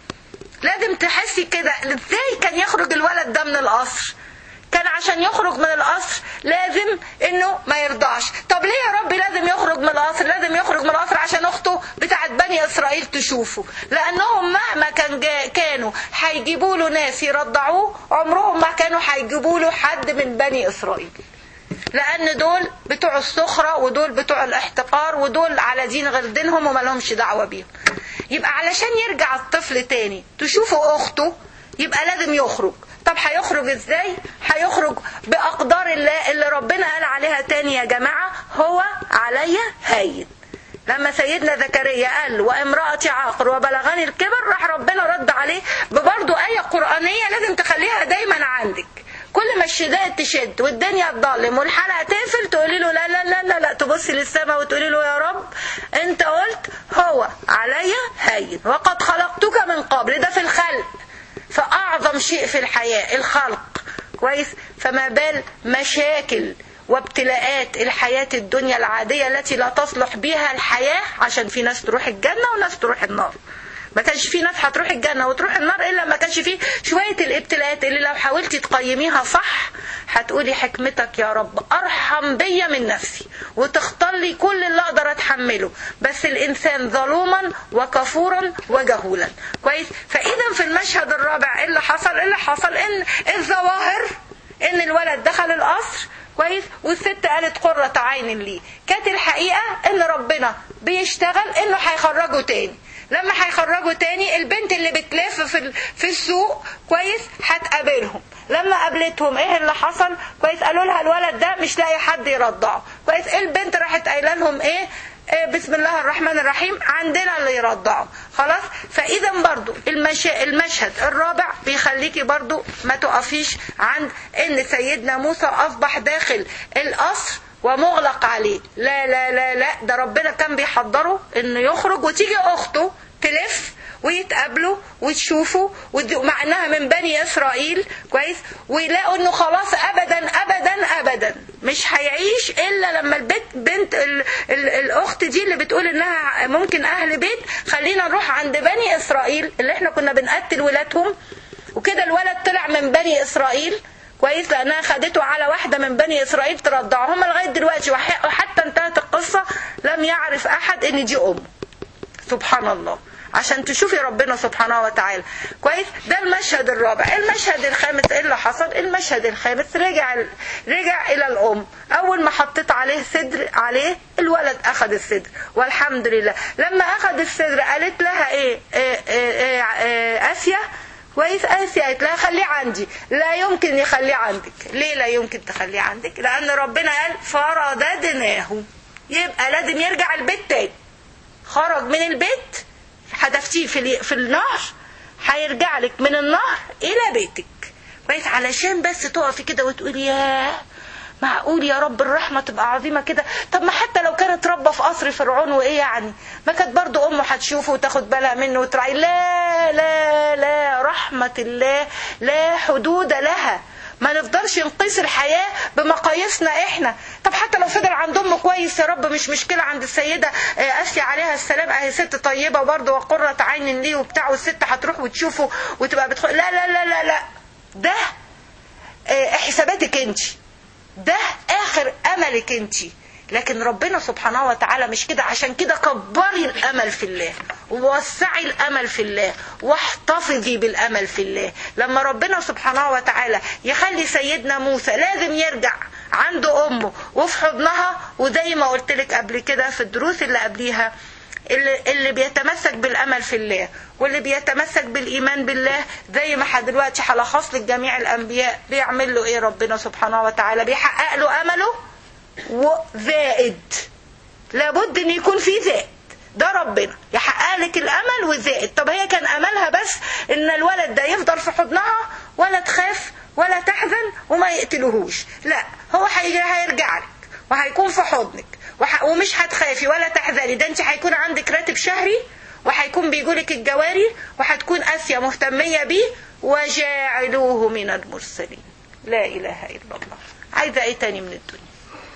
لازم تحسي كده ازاي كان يخرج الولد ده من القصر. كان عشان يخرج من القصر لازم انه ما يرضعش. طب ليه يا رب لازم يخرج من القصر؟ لازم يخرج من القصر عشان اخته بتاعت بني اسرائيل تشوفه، لانهم مهما كان كانوا هيجيبوا له ناس يرضعوه عمرهم ما كانوا هيجيبوا له حد من بني اسرائيل، لان دول بتوع السخرة ودول بتوع الاحتقار ودول على دين غير دينهم وما لهمش دعوة بيهم. يبقى علشان يرجع الطفل تاني تشوفه اخته يبقى لازم يخرج. طب هيخرج ازاي؟ هيخرج باقدار الله اللي ربنا قال عليها تاني يا جماعة هو علي هين. لما سيدنا زكريا قال وامرأتي عاقر وبلغني الكبر، راح ربنا رد عليه ببرضه آية قرآنية لازم تخليها دايما عندك. كل ما الشدائد تشد والدنيا تضلم والحلقة تقفل تقولي له لا لا لا لا, لا تبصي للسماء وتقولي له يا رب انت قلت هو علي هين وقد خلقتك من قبل. ده في الخلق، فأعظم شيء في الحياة الخلق كويس. فما بال مشاكل وابتلاءات الحياة الدنيا العادية التي لا تصلح بها الحياة، عشان في ناس تروح الجنة وناس تروح النار. ما كانش في ناس هتروح الجنة وتروح النار إلا ما كانش فيه شوية الابتلاءات اللي لو حاولتي تقيميها صح هتقولي حكمتك يا رب أرحم بيا من نفسي وتختار لي كل اللي أقدر أتحمله. بس الإنسان ظلوما وكفورا وجهولا كويس. فإذا في المشهد الرابع إيه اللي حصل؟ إيه اللي حصل إن الظواهر إن الولد دخل القصر كويس والست قالت قرة عين لي. كانت الحقيقة إن ربنا بيشتغل إنه هيخرجه تاني. لما هيخرجوا تاني البنت اللي بتلف في في السوق كويس هتقابلهم. لما قابلتهم ايه اللي حصل كويس؟ قالوا لها الولد ده مش لاقي حد يرضعه كويس. البنت راحت قايله لهم ايه؟ بسم الله الرحمن الرحيم عندنا اللي يرضعه خلاص. فاذا برضو المش... المشهد الرابع بيخليكي برضو ما تقفيش عند ان سيدنا موسى اصبح داخل القصر ومغلق عليه. لا لا لا لا، ده ربنا كان بيحضره انه يخرج وتيجي اخته تلف ويتقابلوا وتشوفوا، مع انها من بني اسرائيل كويس، ويلاقوا انه خلاص ابدا ابدا ابدا مش هيعيش الا لما البيت بنت ال ال الاخت دي اللي بتقول انها ممكن اهل بيت، خلينا نروح عند بني اسرائيل اللي احنا كنا بنقتل ولادهم. وكده الولد طلع من بني اسرائيل كويس، لانها خدته على واحده من بني اسرائيل ترضعهم لغايه دلوقتي، وحتى انتهت القصه لم يعرف احد ان دي امه. سبحان الله، عشان تشوفي ربنا سبحانه وتعالى كويس. ده المشهد الرابع. المشهد الخامس ايه اللي حصل؟ المشهد الخامس رجع رجع الى الام. اول ما حطيت عليه صدر عليه الولد اخذ الصدر والحمد لله. لما اخذ الصدر قالت لها ايه, إيه, إيه, إيه اسيا كويس، اسيا قالت لها خليه عندي. لا يمكن يخليه عندك. ليه لا يمكن تخليه عندك؟ لان ربنا قال فرددناه، يبقى لازم يرجع البيت تاني. خرج من البيت حدفتيه في في النهر، هيرجع لك من النهر الى بيتك كويس، علشان بس تقفي كده وتقولي يا معقول يا رب الرحمه تبقى عظيمه كده. طب ما حتى لو كانت ربة في قصر فرعون وايه يعني، ما كانت برضو امه هتشوفه وتاخد بالها منه وتراعي. لا لا لا، رحمه الله لا حدود لها. ما نفضلش نقيس الحياة بمقاييسنا احنا. طب حتى لو فضل عند امه كويس يا رب مش مشكلة، عند السيدة اسيا عليها السلام اهي ست طيبة وبرضه وقرة عين ليه وبتاع، والست هتروح وتشوفه وتبقى بتخل. لا لا لا لا لا، ده حساباتك انت، ده اخر املك انت. لكن ربنا سبحانه وتعالى مش كده. عشان كده كبري الامل في الله ووسعي الامل في الله واحتفظي بالامل في الله. لما ربنا سبحانه وتعالى يخلي سيدنا موسى لازم يرجع عند امه وفي حضنها، وزي ما قلت لك قبل كده في الدروس اللي قبليها، اللي, اللي بيتمسك بالامل في الله واللي بيتمسك بالايمان بالله، زي ما دلوقتي هلخص لك جميع الانبياء بيعمل له ايه ربنا سبحانه وتعالى، بيحقق له امله وزائد. لابد ان يكون في زائد. ده ربنا يحقق لك الامل وزائد. طب هي كان املها بس ان الولد ده يفضل في حضنها ولا تخاف ولا تحزن وما يقتلوهوش. لا، هو هيرجع لك وهيكون في حضنك ومش هتخافي ولا تحزني. ده انت هيكون عندك راتب شهري وهيكون بيجولك الجواري وهتكون اسيا مهتمية بيه وجاعلوه من المرسلين. لا اله الا الله. عايزة ايه تاني من الدنيا؟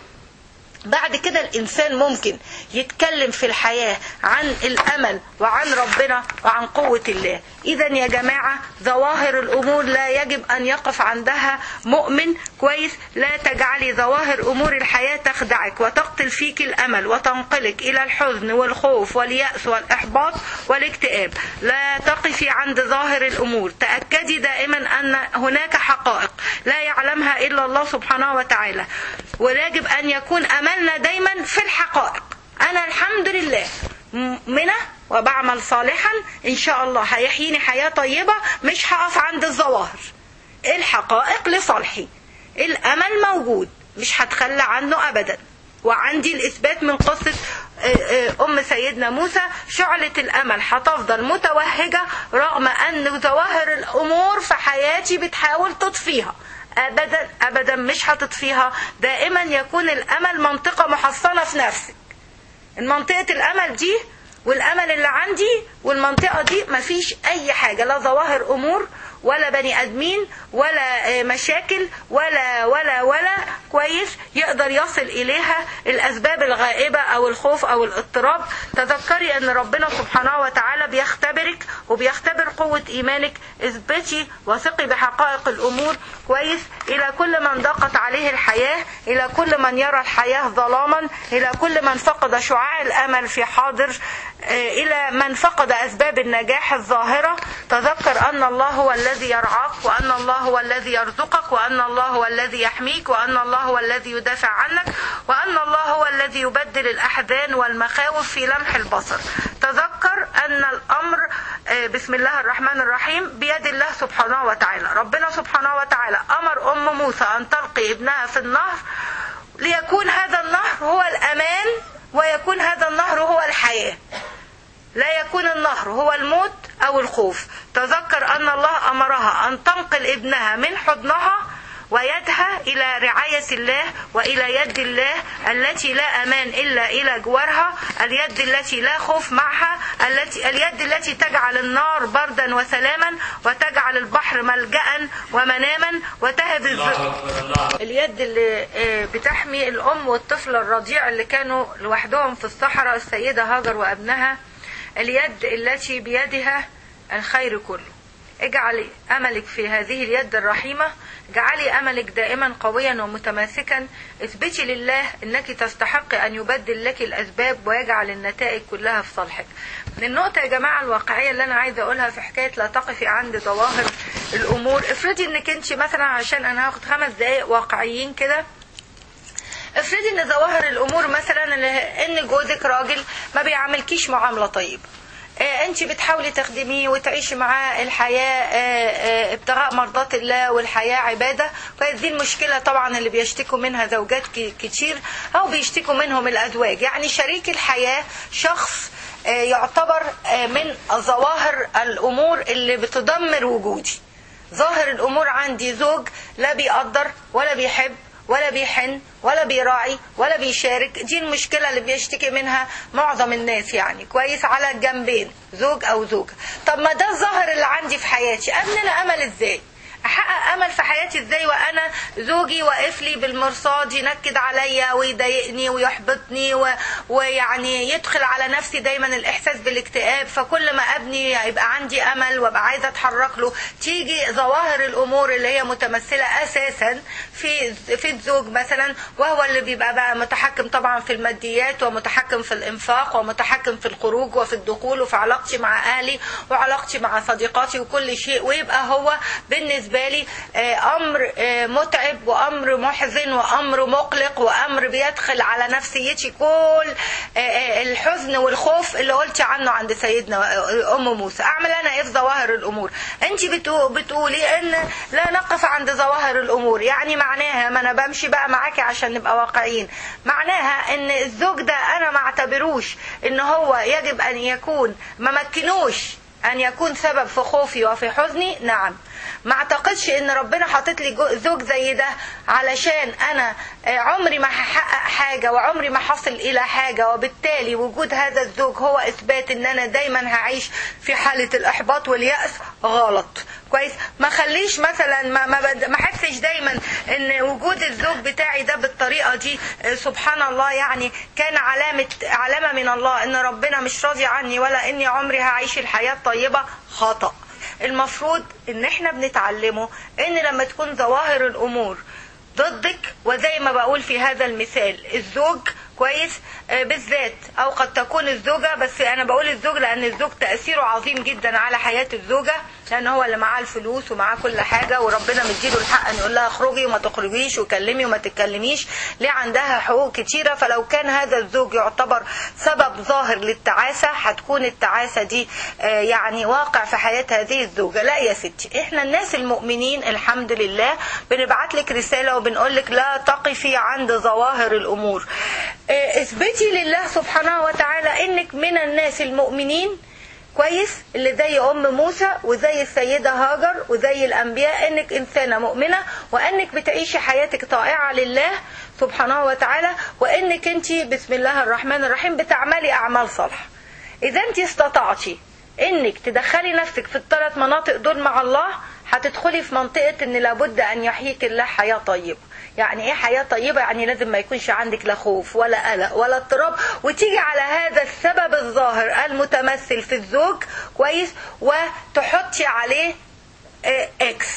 بعد كده الإنسان ممكن يتكلم في الحياة عن الأمل وعن ربنا وعن قوة الله. إذا يا جماعة ظواهر الأمور لا يجب أن يقف عندها مؤمن كويس. لا تجعلي ظواهر أمور الحياة تخدعك وتقتل فيك الأمل وتنقلك إلى الحزن والخوف واليأس والإحباط والاكتئاب. لا تقفي عند ظاهر الأمور. تأكدي دائما أن هناك حقائق لا يعلمها إلا الله سبحانه وتعالى، ويجب أن يكون أملنا دايما في الحقائق. أنا الحمد لله مؤمنة وبعمل صالحا، إن شاء الله هيحييني حياة طيبة، مش هقف عند الظواهر. الحقائق لصالحي، الأمل موجود مش هتخلى عنه أبدا. وعندي الإثبات من قصة أم سيدنا موسى، شعلة الأمل هتفضل متوهجة رغم أن ظواهر الأمور في حياتي بتحاول تطفيها. أبدا أبدا مش هتطفيها. دائما يكون الأمل منطقة محصنة في نفسك. المنطقة الأمل دي والأمل اللي عندي والمنطقة دي مفيش أي حاجة، لا ظواهر أمور ولا بني أدمين ولا مشاكل ولا ولا ولا كويس يقدر يصل إليها الأسباب الغائبة أو الخوف أو الاضطراب. تذكري أن ربنا سبحانه وتعالى بيختبرك وبيختبر قوة إيمانك. اثبتي وثقي بحقائق الأمور كويس. إلى كل من ضاقت عليه الحياة، إلى كل من يرى الحياة ظلاما، إلى كل من فقد شعاع الأمل في حاضر، إلى من فقد أسباب النجاح الظاهرة، تذكر أن الله هو الذي يرعاك، وأن الله هو الذي يرزقك، وأن الله هو الذي يحميك، وأن الله هو الذي يدافع عنك، وأن الله هو الذي يبدل الأحزان والمخاوف في لمح البصر. تذكر أن الأمر بسم الله الرحمن الرحيم بيد الله سبحانه وتعالى. ربنا سبحانه وتعالى أمر أم موسى أن تلقي ابنها في النهر ليكون هذا النهر هو الأمان ويكون هذا النهر هو الحياة، لا يكون النهر هو الموت أو الخوف. تذكر أن الله أمرها أن تنقل ابنها من حضنها ويدها إلى رعاية الله وإلى يد الله التي لا أمان إلا إلى جوارها، اليد التي لا خوف معها، التي اليد التي تجعل النار بردا وسلاما وتجعل البحر ملجأ ومناما وتهب اليد اللي بتحمي الأم والطفل الرضيع اللي كانوا لوحدهم في الصحراء، السيدة هاجر وابنها، اليد التي بيدها الخير كله. اجعلي أملك في هذه اليد الرحيمة، اجعلي أملك دائما قويا ومتماسكا، اثبتي لله أنك تستحق أن يبدل لك الأسباب ويجعل النتائج كلها في صالحك. من النقطة يا جماعة الواقعية اللي أنا عايزة أقولها في حكاية لا تقفي عند ظواهر الأمور، افرضي أنك أنت مثلا، عشان أنا هاخد خمس دقايق واقعيين كده، افرضي ان ظواهر الامور مثلا ان جوزك راجل ما بيعملكيش معاملة طيبة، انت بتحاولي تخدميه وتعيشي معاه الحياة ابتغاء مرضات الله والحياة عبادة. فدي المشكلة طبعا اللي بيشتكوا منها زوجات كتير او بيشتكوا منهم الازواج. يعني شريك الحياة شخص يعتبر من ظواهر الامور اللي بتدمر وجودي. ظاهر الامور عندي زوج لا بيقدر ولا بيحب ولا بيحن ولا بيراعي ولا بيشارك. دي المشكلة اللي بيشتكي منها معظم الناس، يعني كويس على الجنبين زوج او زوجة. طب ما ده الظاهر اللي عندي في حياتي، ابني انا امل ازاي؟ احقق امل في حياتي ازاي وانا زوجي واقف لي بالمرصاد ينكد عليا ويضايقني ويحبطني و... ويعني يدخل على نفسي دايما الاحساس بالاكتئاب. فكل ما ابني يبقى عندي امل وابقى عايزه اتحرك له، تيجي ظواهر الامور اللي هي متمثله اساسا في في الزوج مثلا، وهو اللي بيبقى بقى متحكم طبعا في الماديات ومتحكم في الانفاق ومتحكم في الخروج وفي الدخول وفي علاقتي مع اهلي وعلاقتي مع صديقاتي وكل شيء، ويبقى هو بالنسبه بالي امر متعب وامر محزن وامر مقلق وامر بيدخل على نفسيتي كل الحزن والخوف اللي قلت عنه عند سيدنا ام موسى. اعمل انا ايه في ظواهر الامور؟ انت بتقولي ان لا نقف عند ظواهر الامور، يعني معناها، ما انا بمشي بقى معاكي عشان نبقى واقعيين، معناها ان الزوج ده انا ما اعتبروش ان هو يجب ان يكون، ما مكنوش ان يكون سبب في خوفي وفي حزني. نعم، ما اعتقدش ان ربنا حاطط لي زوج زي ده علشان انا عمري ما هحقق حاجة وعمري ما حصل الى حاجة، وبالتالي وجود هذا الزوج هو اثبات ان انا دايما هعيش في حالة الاحباط واليأس. غلط، كويس. ما خليش مثلا ما ما, ما حسش دايما ان وجود الزوج بتاعي ده بالطريقة دي سبحان الله يعني كان علامة علامة من الله ان ربنا مش راضي عني ولا اني عمري هعيش الحياة الطيبة. خطأ. المفروض ان احنا بنتعلمه ان لما تكون ظواهر الامور ضدك، وزي ما بقول في هذا المثال الزوج كويس بالذات، او قد تكون الزوجة، بس انا بقول الزوج لان الزوج تأثيره عظيم جدا على حياة الزوجة، لان هو اللي معاه الفلوس ومعاه كل حاجة وربنا مديله الحق ان يقول لها اخرجي وما تخرجيش وكلمي وما تتكلميش، ليه عندها حقوق كتيرة. فلو كان هذا الزوج يعتبر سبب ظاهر للتعاسة، هتكون التعاسة دي يعني واقع في حياة هذه الزوجة. لا يا ستي، احنا الناس المؤمنين الحمد لله بنبعت لك رسالة وبنقول لك لا تقفي عند ظواهر الامور، اثبتي لله سبحانه وتعالى انك من الناس المؤمنين كويس، اللي زي ام موسى وزي السيدة هاجر وزي الانبياء، انك انسانة مؤمنة وانك بتعيشي حياتك طائعة لله سبحانه وتعالى، وانك انت بسم الله الرحمن الرحيم بتعملي اعمال صالحة. اذا انت استطعتي انك تدخلي نفسك في الثلاث مناطق دول مع الله، هتدخلي في منطقة ان لابد ان يحييك الله حياة طيبة. يعني ايه حياة طيبة؟ يعني لازم ما يكونش عندك لا خوف ولا قلق ولا اضطراب، وتيجي على هذا السبب الظاهر المتمثل في الزوج كويس وتحطي عليه اكس،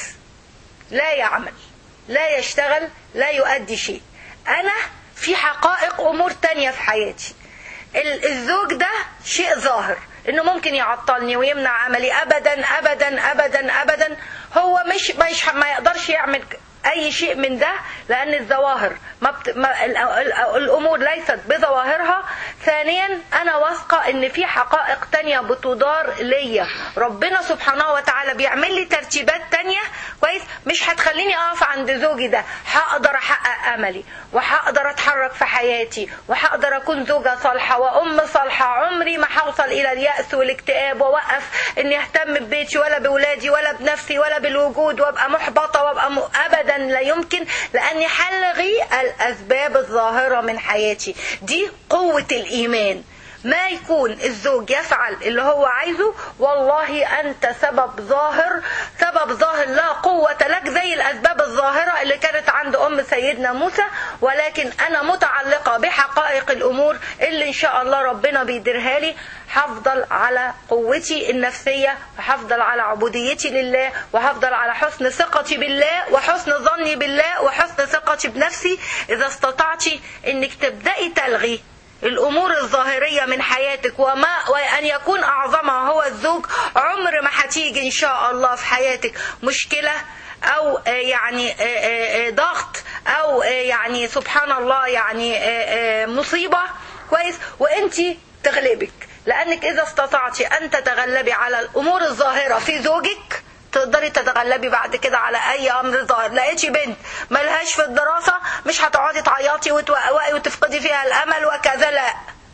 لا يعمل لا يشتغل لا يؤدي شيء. انا في حقائق امور تانية في حياتي. الزوج ده شيء ظاهر انه ممكن يعطلني ويمنع عملي، ابدا ابدا ابدا ابدا. هو مش مش ما يقدرش يعمل اي شيء من ده، لان الظواهر ما, بت... ما الامور ليست بظواهرها. ثانيا انا واثقه ان في حقائق تانية بتدار ليا، ربنا سبحانه وتعالى بيعمل لي ترتيبات تانية كويس مش هتخليني اقف عند زوجي ده. هقدر احقق املي، وهقدر اتحرك في حياتي، وهقدر اكون زوجة صالحة وام صالحة. عمري ما هوصل الى اليأس والاكتئاب واوقف اني اهتم ببيتي ولا بولادي ولا بنفسي ولا بالوجود وابقى محبطة وابقى م... ابدا لا يمكن، لاني هلغي الاسباب الظاهرة من حياتي. دي قوة الايمان. ما يكون الزوج يفعل اللي هو عايزه، والله انت سبب ظاهر، سبب ظاهر لا قوة لك، زي الاسباب الظاهرة اللي كانت عند ام سيدنا موسى. ولكن انا متعلقة بحقائق الامور اللي ان شاء الله ربنا بيديرها لي. هفضل على قوتي النفسية، وهفضل على عبوديتي لله، وهفضل على حسن ثقتي بالله وحسن ظني بالله وحسن ثقتي بنفسي. اذا استطعتي انك تبدأي تلغي الامور الظاهرية من حياتك، وما وان يكون اعظمها هو الزوج، عمر ما هتيجي ان شاء الله في حياتك مشكلة او يعني ضغط او يعني سبحان الله يعني مصيبة كويس وانتي تغلبك. لانك اذا استطعتي ان تتغلبي على الامور الظاهرة في زوجك، تقدري تتغلبي بعد كده على اي امر ظاهر. لقيتي بنت ملهاش في الدراسة، مش هتقعدي تعيطي وتوقوقي وتفقدي فيها الامل وكذا، لا،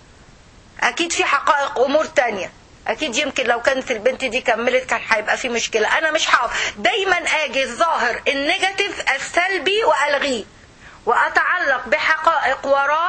اكيد في حقائق امور تانية. اكيد يمكن لو كانت البنت دي كملت كان هيبقى في مشكلة. انا مش هقف دايما اجي الظاهر النيجاتيف السلبي والغيه، واتعلق بحقائق وراه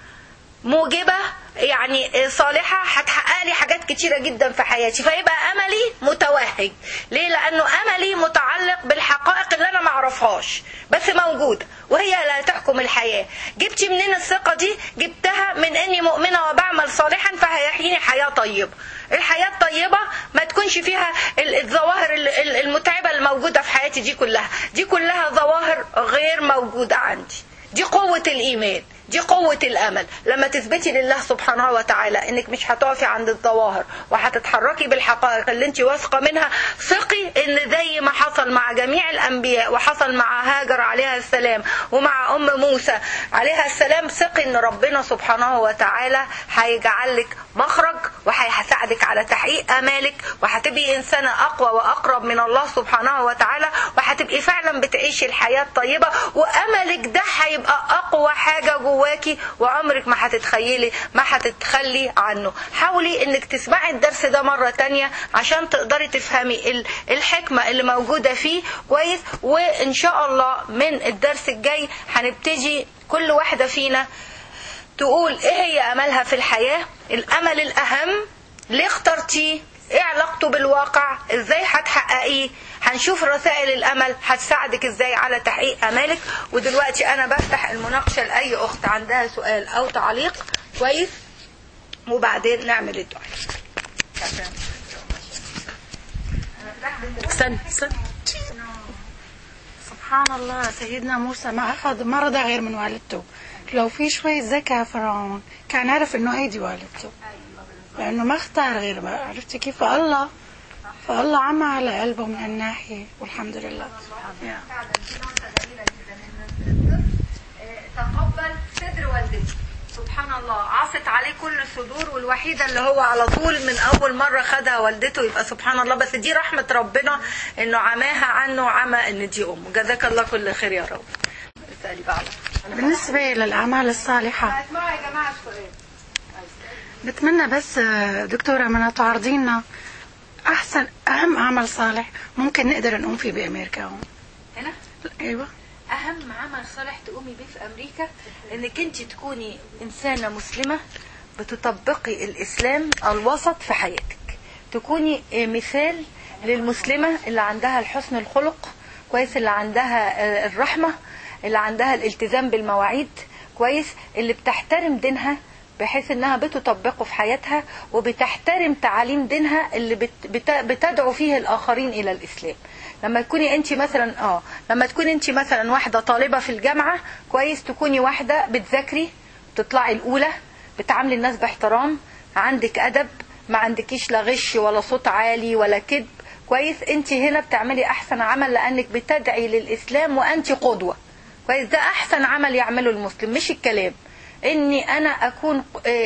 موجبة يعني صالحة هتحقق لي حاجات كتيرة جدا في حياتي. فيبقى املي متوهج. ليه؟ لانه املي متعلق بالحقائق اللي انا معرفهاش بس موجودة، وهي لا تحكم الحياة. جبتي منين الثقة دي؟ جبتها من اني مؤمنة وبعمل صالحا فهيحييني حياة طيبة. الحياة الطيبة ما تكونش فيها الظواهر المتعبة الموجودة في حياتي دي كلها. دي كلها ظواهر غير موجودة عندي. دي قوة الإيمان، دي قوة الأمل. لما تثبتي لله سبحانه وتعالى إنك مش هتقفي عند الظواهر وهتتحركي بالحقائق اللي انت واثقة منها، ثقي إن زي ما حصل مع جميع الأنبياء وحصل مع هاجر عليها السلام ومع أم موسى عليها السلام، ثقي إن ربنا سبحانه وتعالى هيجعل لك مخرج وهيساعدك على تحقيق آمالك، وهتبقي إنسانة أقوى وأقرب من الله سبحانه وتعالى، وهتبقي فعلا بتعيشي الحياة الطيبة، وأملك ده هيبقى أقوى حاجة جواكي، وعمرك ما هتتخيلي ما هتتخلي عنه. حاولي انك تسمعي الدرس ده مرة تانية عشان تقدري تفهمي الحكمة اللي موجودة فيه كويس. وان شاء الله من الدرس الجاي هنبتدي كل واحدة فينا تقول ايه هي املها في الحياة، الامل الاهم، ليه اخترتيه، ايه علاقته بالواقع، ازاي هتحققيه. هنشوف رسائل الامل هتساعدك ازاي على تحقيق امالك. ودلوقتي انا بفتح المناقشة لاي اخت عندها سؤال او تعليق كويس، وبعدين نعمل الدعاء. استنى استنى. سبحان الله، سيدنا موسى ما اخذ ما رضى غير من والدته. لو في شوية ذكاء فرعون كان عرف انه هيدي والدته، لانه ما اختار غير ما عرفتي كيف. الله فالله عمى على قلبه من الناحية، والحمد لله. تقبل صدر والدته سبحان الله، عصت عليه كل الصدور، والوحيدة اللي هو على طول من أول مرة خدها والدته. يبقى سبحان الله، بس دي رحمة ربنا إنه عماها عنه عمى إن دي أمه. جزاك الله كل خير يا رب. اسألي بقى. بالنسبة للأعمال الصالحة، اسمعوا يا جماعة السؤال. بتمنى بس دكتورة من تعرضينا أحسن أهم عمل صالح ممكن نقدر نقوم فيه بأمريكا هون. هنا؟ أيوة. أهم عمل صالح تقومي بيه في أمريكا إنك أنت تكوني إنسانة مسلمة بتطبقي الإسلام الوسط في حياتك. تكوني مثال للمسلمة اللي عندها الحسن الخلق كويس، اللي عندها الرحمة، اللي عندها الالتزام بالمواعيد كويس، اللي بتحترم دينها بحيث انها بتطبقه في حياتها، وبتحترم تعاليم دينها اللي بت بت بتدعو فيه الاخرين الى الاسلام. لما تكوني انت مثلا اه لما تكوني انت مثلا واحده طالبه في الجامعه كويس، تكوني واحده بتذاكري، بتطلعي الاولى، بتعاملي الناس باحترام، عندك ادب، ما عندكيش لا غش ولا صوت عالي ولا كذب كويس. انت هنا بتعملي احسن عمل لانك بتدعي للاسلام وانت قدوة. كويس، ده احسن عمل يعمله المسلم، مش الكلام اني انا اكون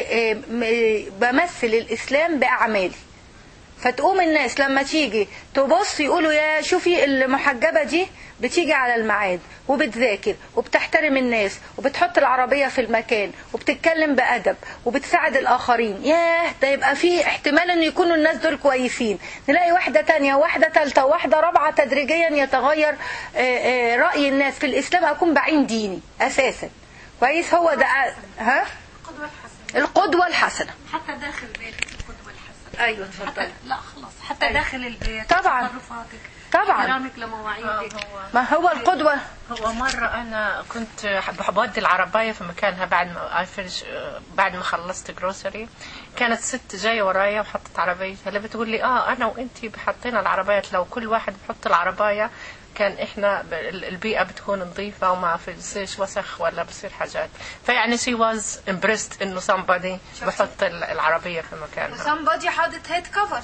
بمثل الاسلام باعمالي. فتقوم الناس لما تيجي تبص يقولوا يا شوفي المحجبة دي بتيجي على الميعاد وبتذاكر وبتحترم الناس وبتحط العربية في المكان وبتتكلم بأدب وبتساعد الآخرين، ياه ده يبقى فيه احتمال ان يكونوا الناس دول كويسين. نلاقي واحدة تانية وواحدة تالتة وواحدة رابعة تدريجيا يتغير رأي الناس في الإسلام، أكون بعين ديني أساسا. كويس، هو ده ها القدوة الحسنة. القدوة الحسنة حتى داخل بيتك القدوة الحسنة. أيوة اتفضلي. لا خلاص، حتى أيوة. داخل البيت طبعا تصرفاتك طبعا احترامك لمواعيدك. ما هو القدوة. هو مرة أنا كنت بودي العرباية في مكانها بعد ما بعد ما خلصت جروسري، كانت ست جاية ورايا وحطت عربيتها، اللي بتقول لي اه أنا وأنتي بحطينا العربيات، لو كل واحد بحط العرباية كان احنا البيئة بتكون نظيفة وما فيش وسخ ولا بصير حاجات. فيعني she was impressed انه somebody بحط العربية في مكانها. somebody حاطط هيد كفر.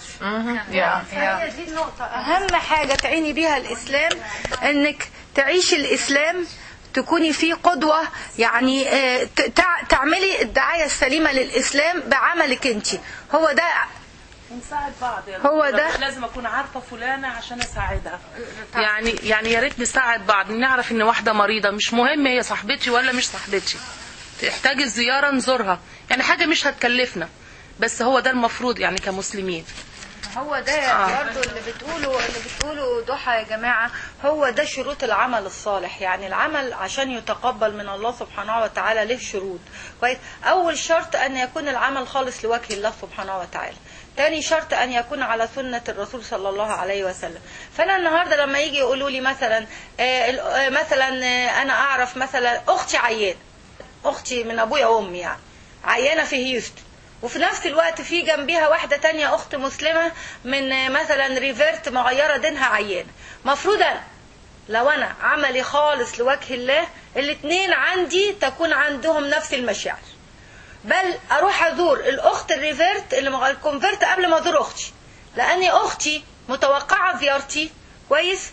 هي دي النقطة، أهم حاجة تعيني بيها الإسلام إنك تعيش الإسلام، تكوني فيه قدوة، يعني تعملي الدعاية السليمة للإسلام بعملك انت. هو ده نساعد بعض يعني. هو ده لازم اكون عارفه فلانه عشان اساعدها. يعني يعني يا ريت نساعد بعض، نعرف ان واحده مريضه مش مهم هي صاحبتي ولا مش صاحبتي، تحتاج الزياره نزورها، يعني حاجه مش هتكلفنا، بس هو ده المفروض يعني كمسلمين. هو ده آه. برضو اللي بتقوله اللي بتقوله ضحى يا جماعة، هو ده شروط العمل الصالح. يعني العمل عشان يتقبل من الله سبحانه وتعالى له شروط. كويس، أول شرط أن يكون العمل خالص لوجه الله سبحانه وتعالى. تاني شرط أن يكون على سنة الرسول صلى الله عليه وسلم. فأنا النهاردة لما يجي يقولوا لي مثلا آه مثلا آه أنا أعرف مثلا أختي عيانة، أختي من أبويا وأمي يعني عيانة في هيوستن، وفي نفس الوقت في جنبيها واحدة تانية أخت مسلمة من مثلا ريفيرت مغيرة دينها عيانة، مفروض أنا لو أنا عملي خالص لوجه الله الاتنين عندي تكون عندهم نفس المشاعر، بل أروح أزور الأخت الريفيرت اللي الكونفيرت قبل ما أزور أختي، لأني أختي متوقعة زيارتي كويس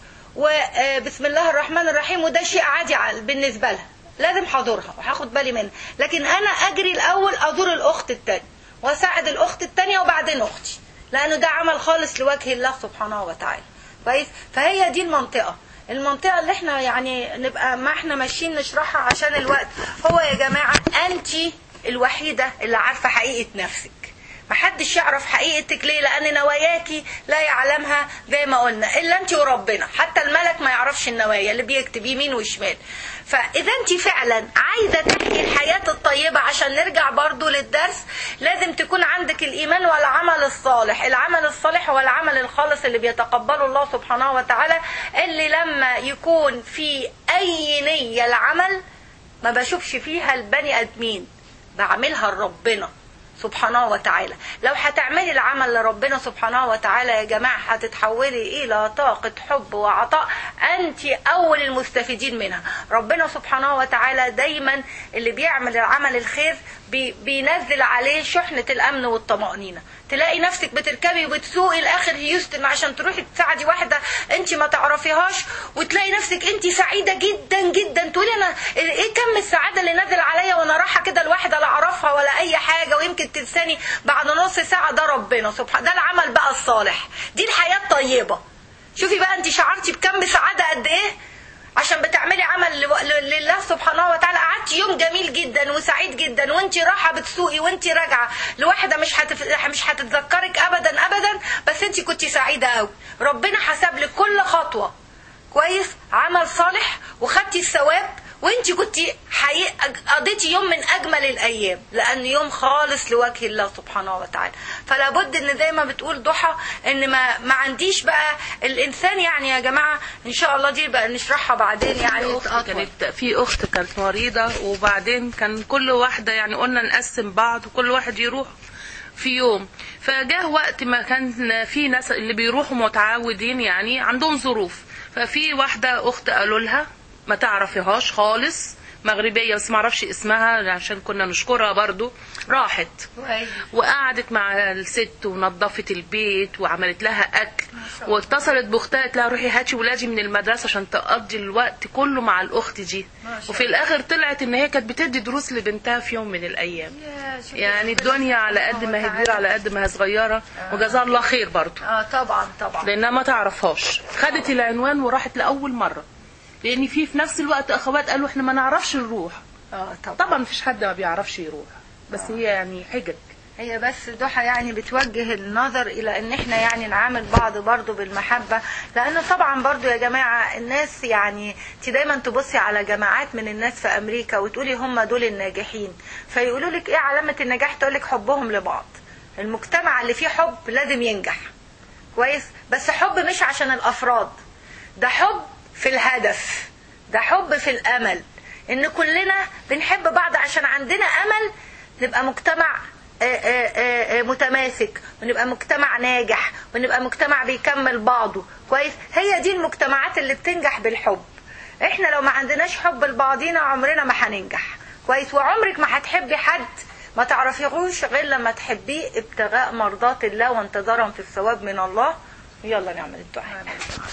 وبسم الله الرحمن الرحيم، وده شيء عادي بالنسبة لها، لازم حضورها وهاخد بالي منها. لكن أنا أجري الأول أزور الأخت التانية وأساعد الأخت التانية وبعدين أختي، لأنه ده عمل خالص لوجه الله سبحانه وتعالى. كويس، فهي دي المنطقة المنطقة اللي احنا يعني نبقى ما احنا ماشيين نشرحها عشان الوقت. هو يا جماعة أنت الوحيدة اللي عارفة حقيقة نفسك، محدش يعرف حقيقتك. ليه؟ لأن نواياكي لا يعلمها زي ما قلنا إلا أنت وربنا، حتى الملك ما يعرفش النوايا اللي بيكتب يمين وشمال. فإذا أنت فعلا عايزة تحكي الحياة الطيبة، عشان نرجع برضو للدرس، لازم تكون عندك الإيمان والعمل الصالح. العمل الصالح هو العمل الخالص اللي بيتقبله الله سبحانه وتعالى، اللي لما يكون في أي نية العمل ما بشوفش فيها البني آدمين، بعملها لربنا سبحانه وتعالى. لو هتعملي العمل لربنا سبحانه وتعالى يا جماعة هتتحولي إلى طاقة حب وعطاء، أنت أول المستفيدين منها. ربنا سبحانه وتعالى دايما اللي بيعمل العمل الخير بي بينزل عليه شحنة الأمن والطمأنينة. تلاقي نفسك بتركبي وبتسوقي لآخر هيوستن عشان تروحي تساعدي واحدة انت ما تعرفيهاش، وتلاقي نفسك انت سعيدة جدا جدا، تقولي انا ايه كم السعادة اللي نازل عليا وانا رايحة كده لواحدة لا اعرفها ولا اي حاجة، ويمكن تنساني بعد نص ساعة. ده ربنا سبحانه، ده العمل بقى الصالح، دي الحياة الطيبة. شوفي بقى انت شعرتي بكم سعادة قد ايه عشان بتعملي عمل لله سبحانه وتعالى. قعدتي يوم جميل جدا وسعيد جدا وانت رايحه بتسوقي وانت راجعه لواحده مش هتف... مش هتتذكرك ابدا ابدا، بس انت كنتي سعيده قوي. ربنا حسب لك كل خطوه كويس عمل صالح، وخدتي الثواب، وانت كنتي حقيقة قضيتي يوم من اجمل الايام، لان يوم خالص لوجه الله سبحانه وتعالى. فلا بد ان زي ما بتقول ضحى ان ما ما عنديش بقى الانسان، يعني يا جماعه ان شاء الله دي بقى نشرحها بعدين. يعني كانت في اخت كانت مريضه، وبعدين كان كل واحده يعني قلنا نقسم بعض وكل واحد يروح في يوم، فجاه وقت ما كان في ناس اللي بيروحوا متعودين يعني عندهم ظروف، ففي واحده اخت قالوا لها ما تعرفيهاش خالص مغربيه بس ما اعرفش اسمها عشان كنا نشكرها برضو، راحت وقعدت مع الست ونظفت البيت وعملت لها اكل، واتصلت باختها قالت لها روحي هاتي ولادي من المدرسه عشان تقضي الوقت كله مع الاخت دي. وفي الاخر طلعت ان هي كانت بتدي دروس لبنتها في يوم من الايام. يعني الدنيا على قد ما هي كبيره على قد ما هي صغيره، وجزاها الله خير برضو. اه طبعا طبعا، لانها ما تعرفهاش، خدت العنوان وراحت لاول مره، لان في في نفس الوقت اخوات قالوا احنا ما نعرفش نروح. اه طبعا طبعا مفيش حد ما بيعرفش يروح، بس هي يعني حجج. هي بس ضحى يعني بتوجه النظر الى ان احنا يعني نعامل بعض برضو بالمحبة، لان طبعا برضو يا جماعة الناس يعني انت دايما تبصي على جماعات من الناس في امريكا وتقولي هم دول الناجحين، فيقولوا لك ايه علامة النجاح؟ تقولك حبهم لبعض. المجتمع اللي فيه حب لازم ينجح كويس، بس حب مش عشان الافراد، ده حب في الهدف، ده حب في الامل، ان كلنا بنحب بعض عشان عندنا امل نبقى مجتمع متماسك، ونبقى مجتمع ناجح، ونبقى مجتمع بيكمل بعضه كويس. هي دي المجتمعات اللي بتنجح بالحب. احنا لو ما عندناش حب لبعضينا عمرنا ما هننجح كويس، وعمرك ما هتحبي حد ما تعرفيهوش غير لما تحبيه ابتغاء مرضات الله وانتظارا في الثواب من الله. يلا نعمل الدعاء.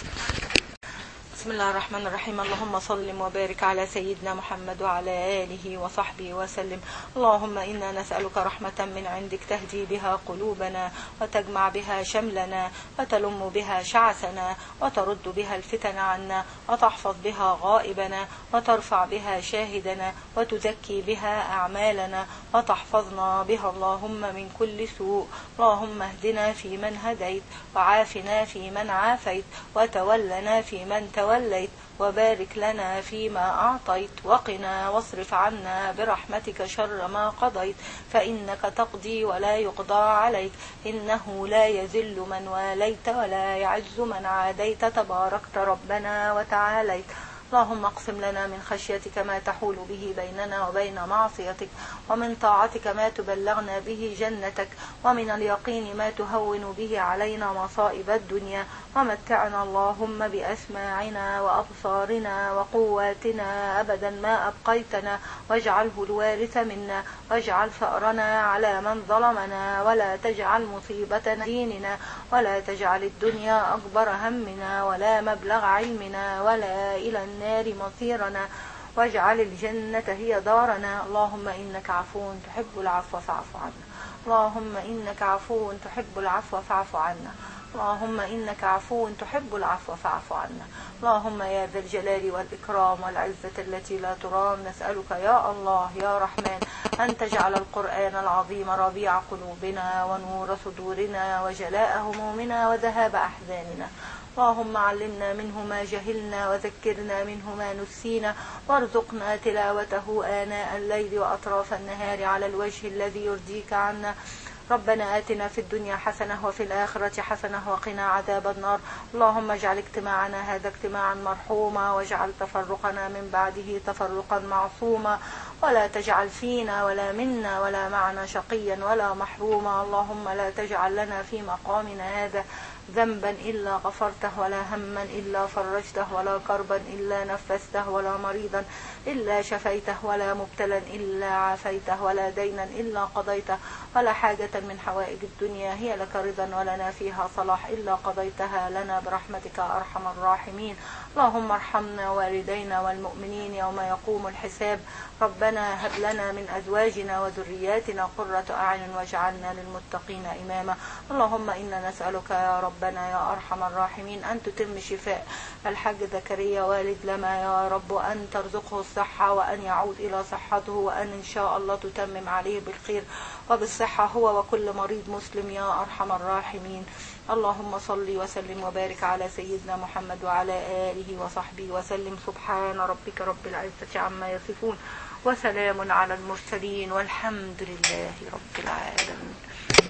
بسم الله الرحمن الرحيم. اللهم صل وبارك على سيدنا محمد وعلى آله وصحبه وسلم. اللهم إنا نسألك رحمة من عندك تهدي بها قلوبنا، وتجمع بها شملنا، وتلم بها شعثنا، وترد بها الفتن عنا، وتحفظ بها غائبنا، وترفع بها شاهدنا، وتزكي بها أعمالنا، وتحفظنا بها اللهم من كل سوء. اللهم اهدنا في من هديت، وعافنا في من عافيت، وتولنا في من توليت، وبارك لنا فيما أعطيت، وقنا واصرف عنا برحمتك شر ما قضيت، فإنك تقضي ولا يقضى عليك، إنه لا يذل من واليت ولا يعز من عاديت، تباركت ربنا وتعاليت. اللهم اقسم لنا من خشيتك ما تحول به بيننا وبين معصيتك، ومن طاعتك ما تبلغنا به جنتك، ومن اليقين ما تهون به علينا مصائب الدنيا، ومتعنا اللهم بأسماعنا وأبصارنا وقواتنا أبدا ما أبقيتنا، واجعله الوارث منا، واجعل ثأرنا على من ظلمنا، ولا تجعل مصيبتنا ديننا، ولا تجعل الدنيا أكبر همنا ولا مبلغ علمنا ولا إلى النار مصيرنا، واجعل الجنة هي دارنا. اللهم إنك عفو تحب العفو فاعف عنا. اللهم إنك عفو تحب العفو فاعف عنا. اللهم إنك عفو تحب العفو فاعف عنا. اللهم يا ذا الجلال والإكرام والعزة التي لا ترام، نسألك يا الله يا رحمن أن تجعل القرآن العظيم ربيع قلوبنا ونور صدورنا وجلاء همومنا وذهاب أحزاننا. اللهم علمنا منه ما جهلنا، وذكرنا منه ما نسينا، وارزقنا تلاوته آناء الليل وأطراف النهار على الوجه الذي يرضيك عنا. ربنا آتنا في الدنيا حسنة وفي الآخرة حسنة وقنا عذاب النار. اللهم اجعل اجتماعنا هذا اجتماعا مرحوما، واجعل تفرقنا من بعده تفرقا معصوما، ولا تجعل فينا ولا منا ولا معنا شقيا ولا محروما. اللهم لا تجعل لنا في مقامنا هذا ذنبا إلا غفرته، ولا هما إلا فرجته، ولا كربا إلا نفسته، ولا مريضا إلا شفيته، ولا مبتلا إلا عافيته، ولا دينا إلا قضيته، ولا حاجة من حوائج الدنيا هي لك رضا ولنا فيها صلاح إلا قضيتها لنا برحمتك أرحم الراحمين. اللهم ارحمنا والدينا والمؤمنين يوم يقوم الحساب. ربنا هب لنا من أزواجنا وذرياتنا قرة أعين واجعلنا للمتقين إماما. اللهم إنا نسألك يا ربنا يا أرحم الراحمين أن تتم شفاء الحاج زكريا والد لما يا رب، أن ترزقه الصحة وأن يعود إلى صحته، وأن إن شاء الله تتمم عليه بالخير وبالصحة هو وكل مريض مسلم يا أرحم الراحمين. اللهم صل وسلم وبارك على سيدنا محمد وعلى آله وصحبه وسلم. سبحان ربك رب العزة عما يصفون، وسلام على المرسلين، والحمد لله رب العالمين.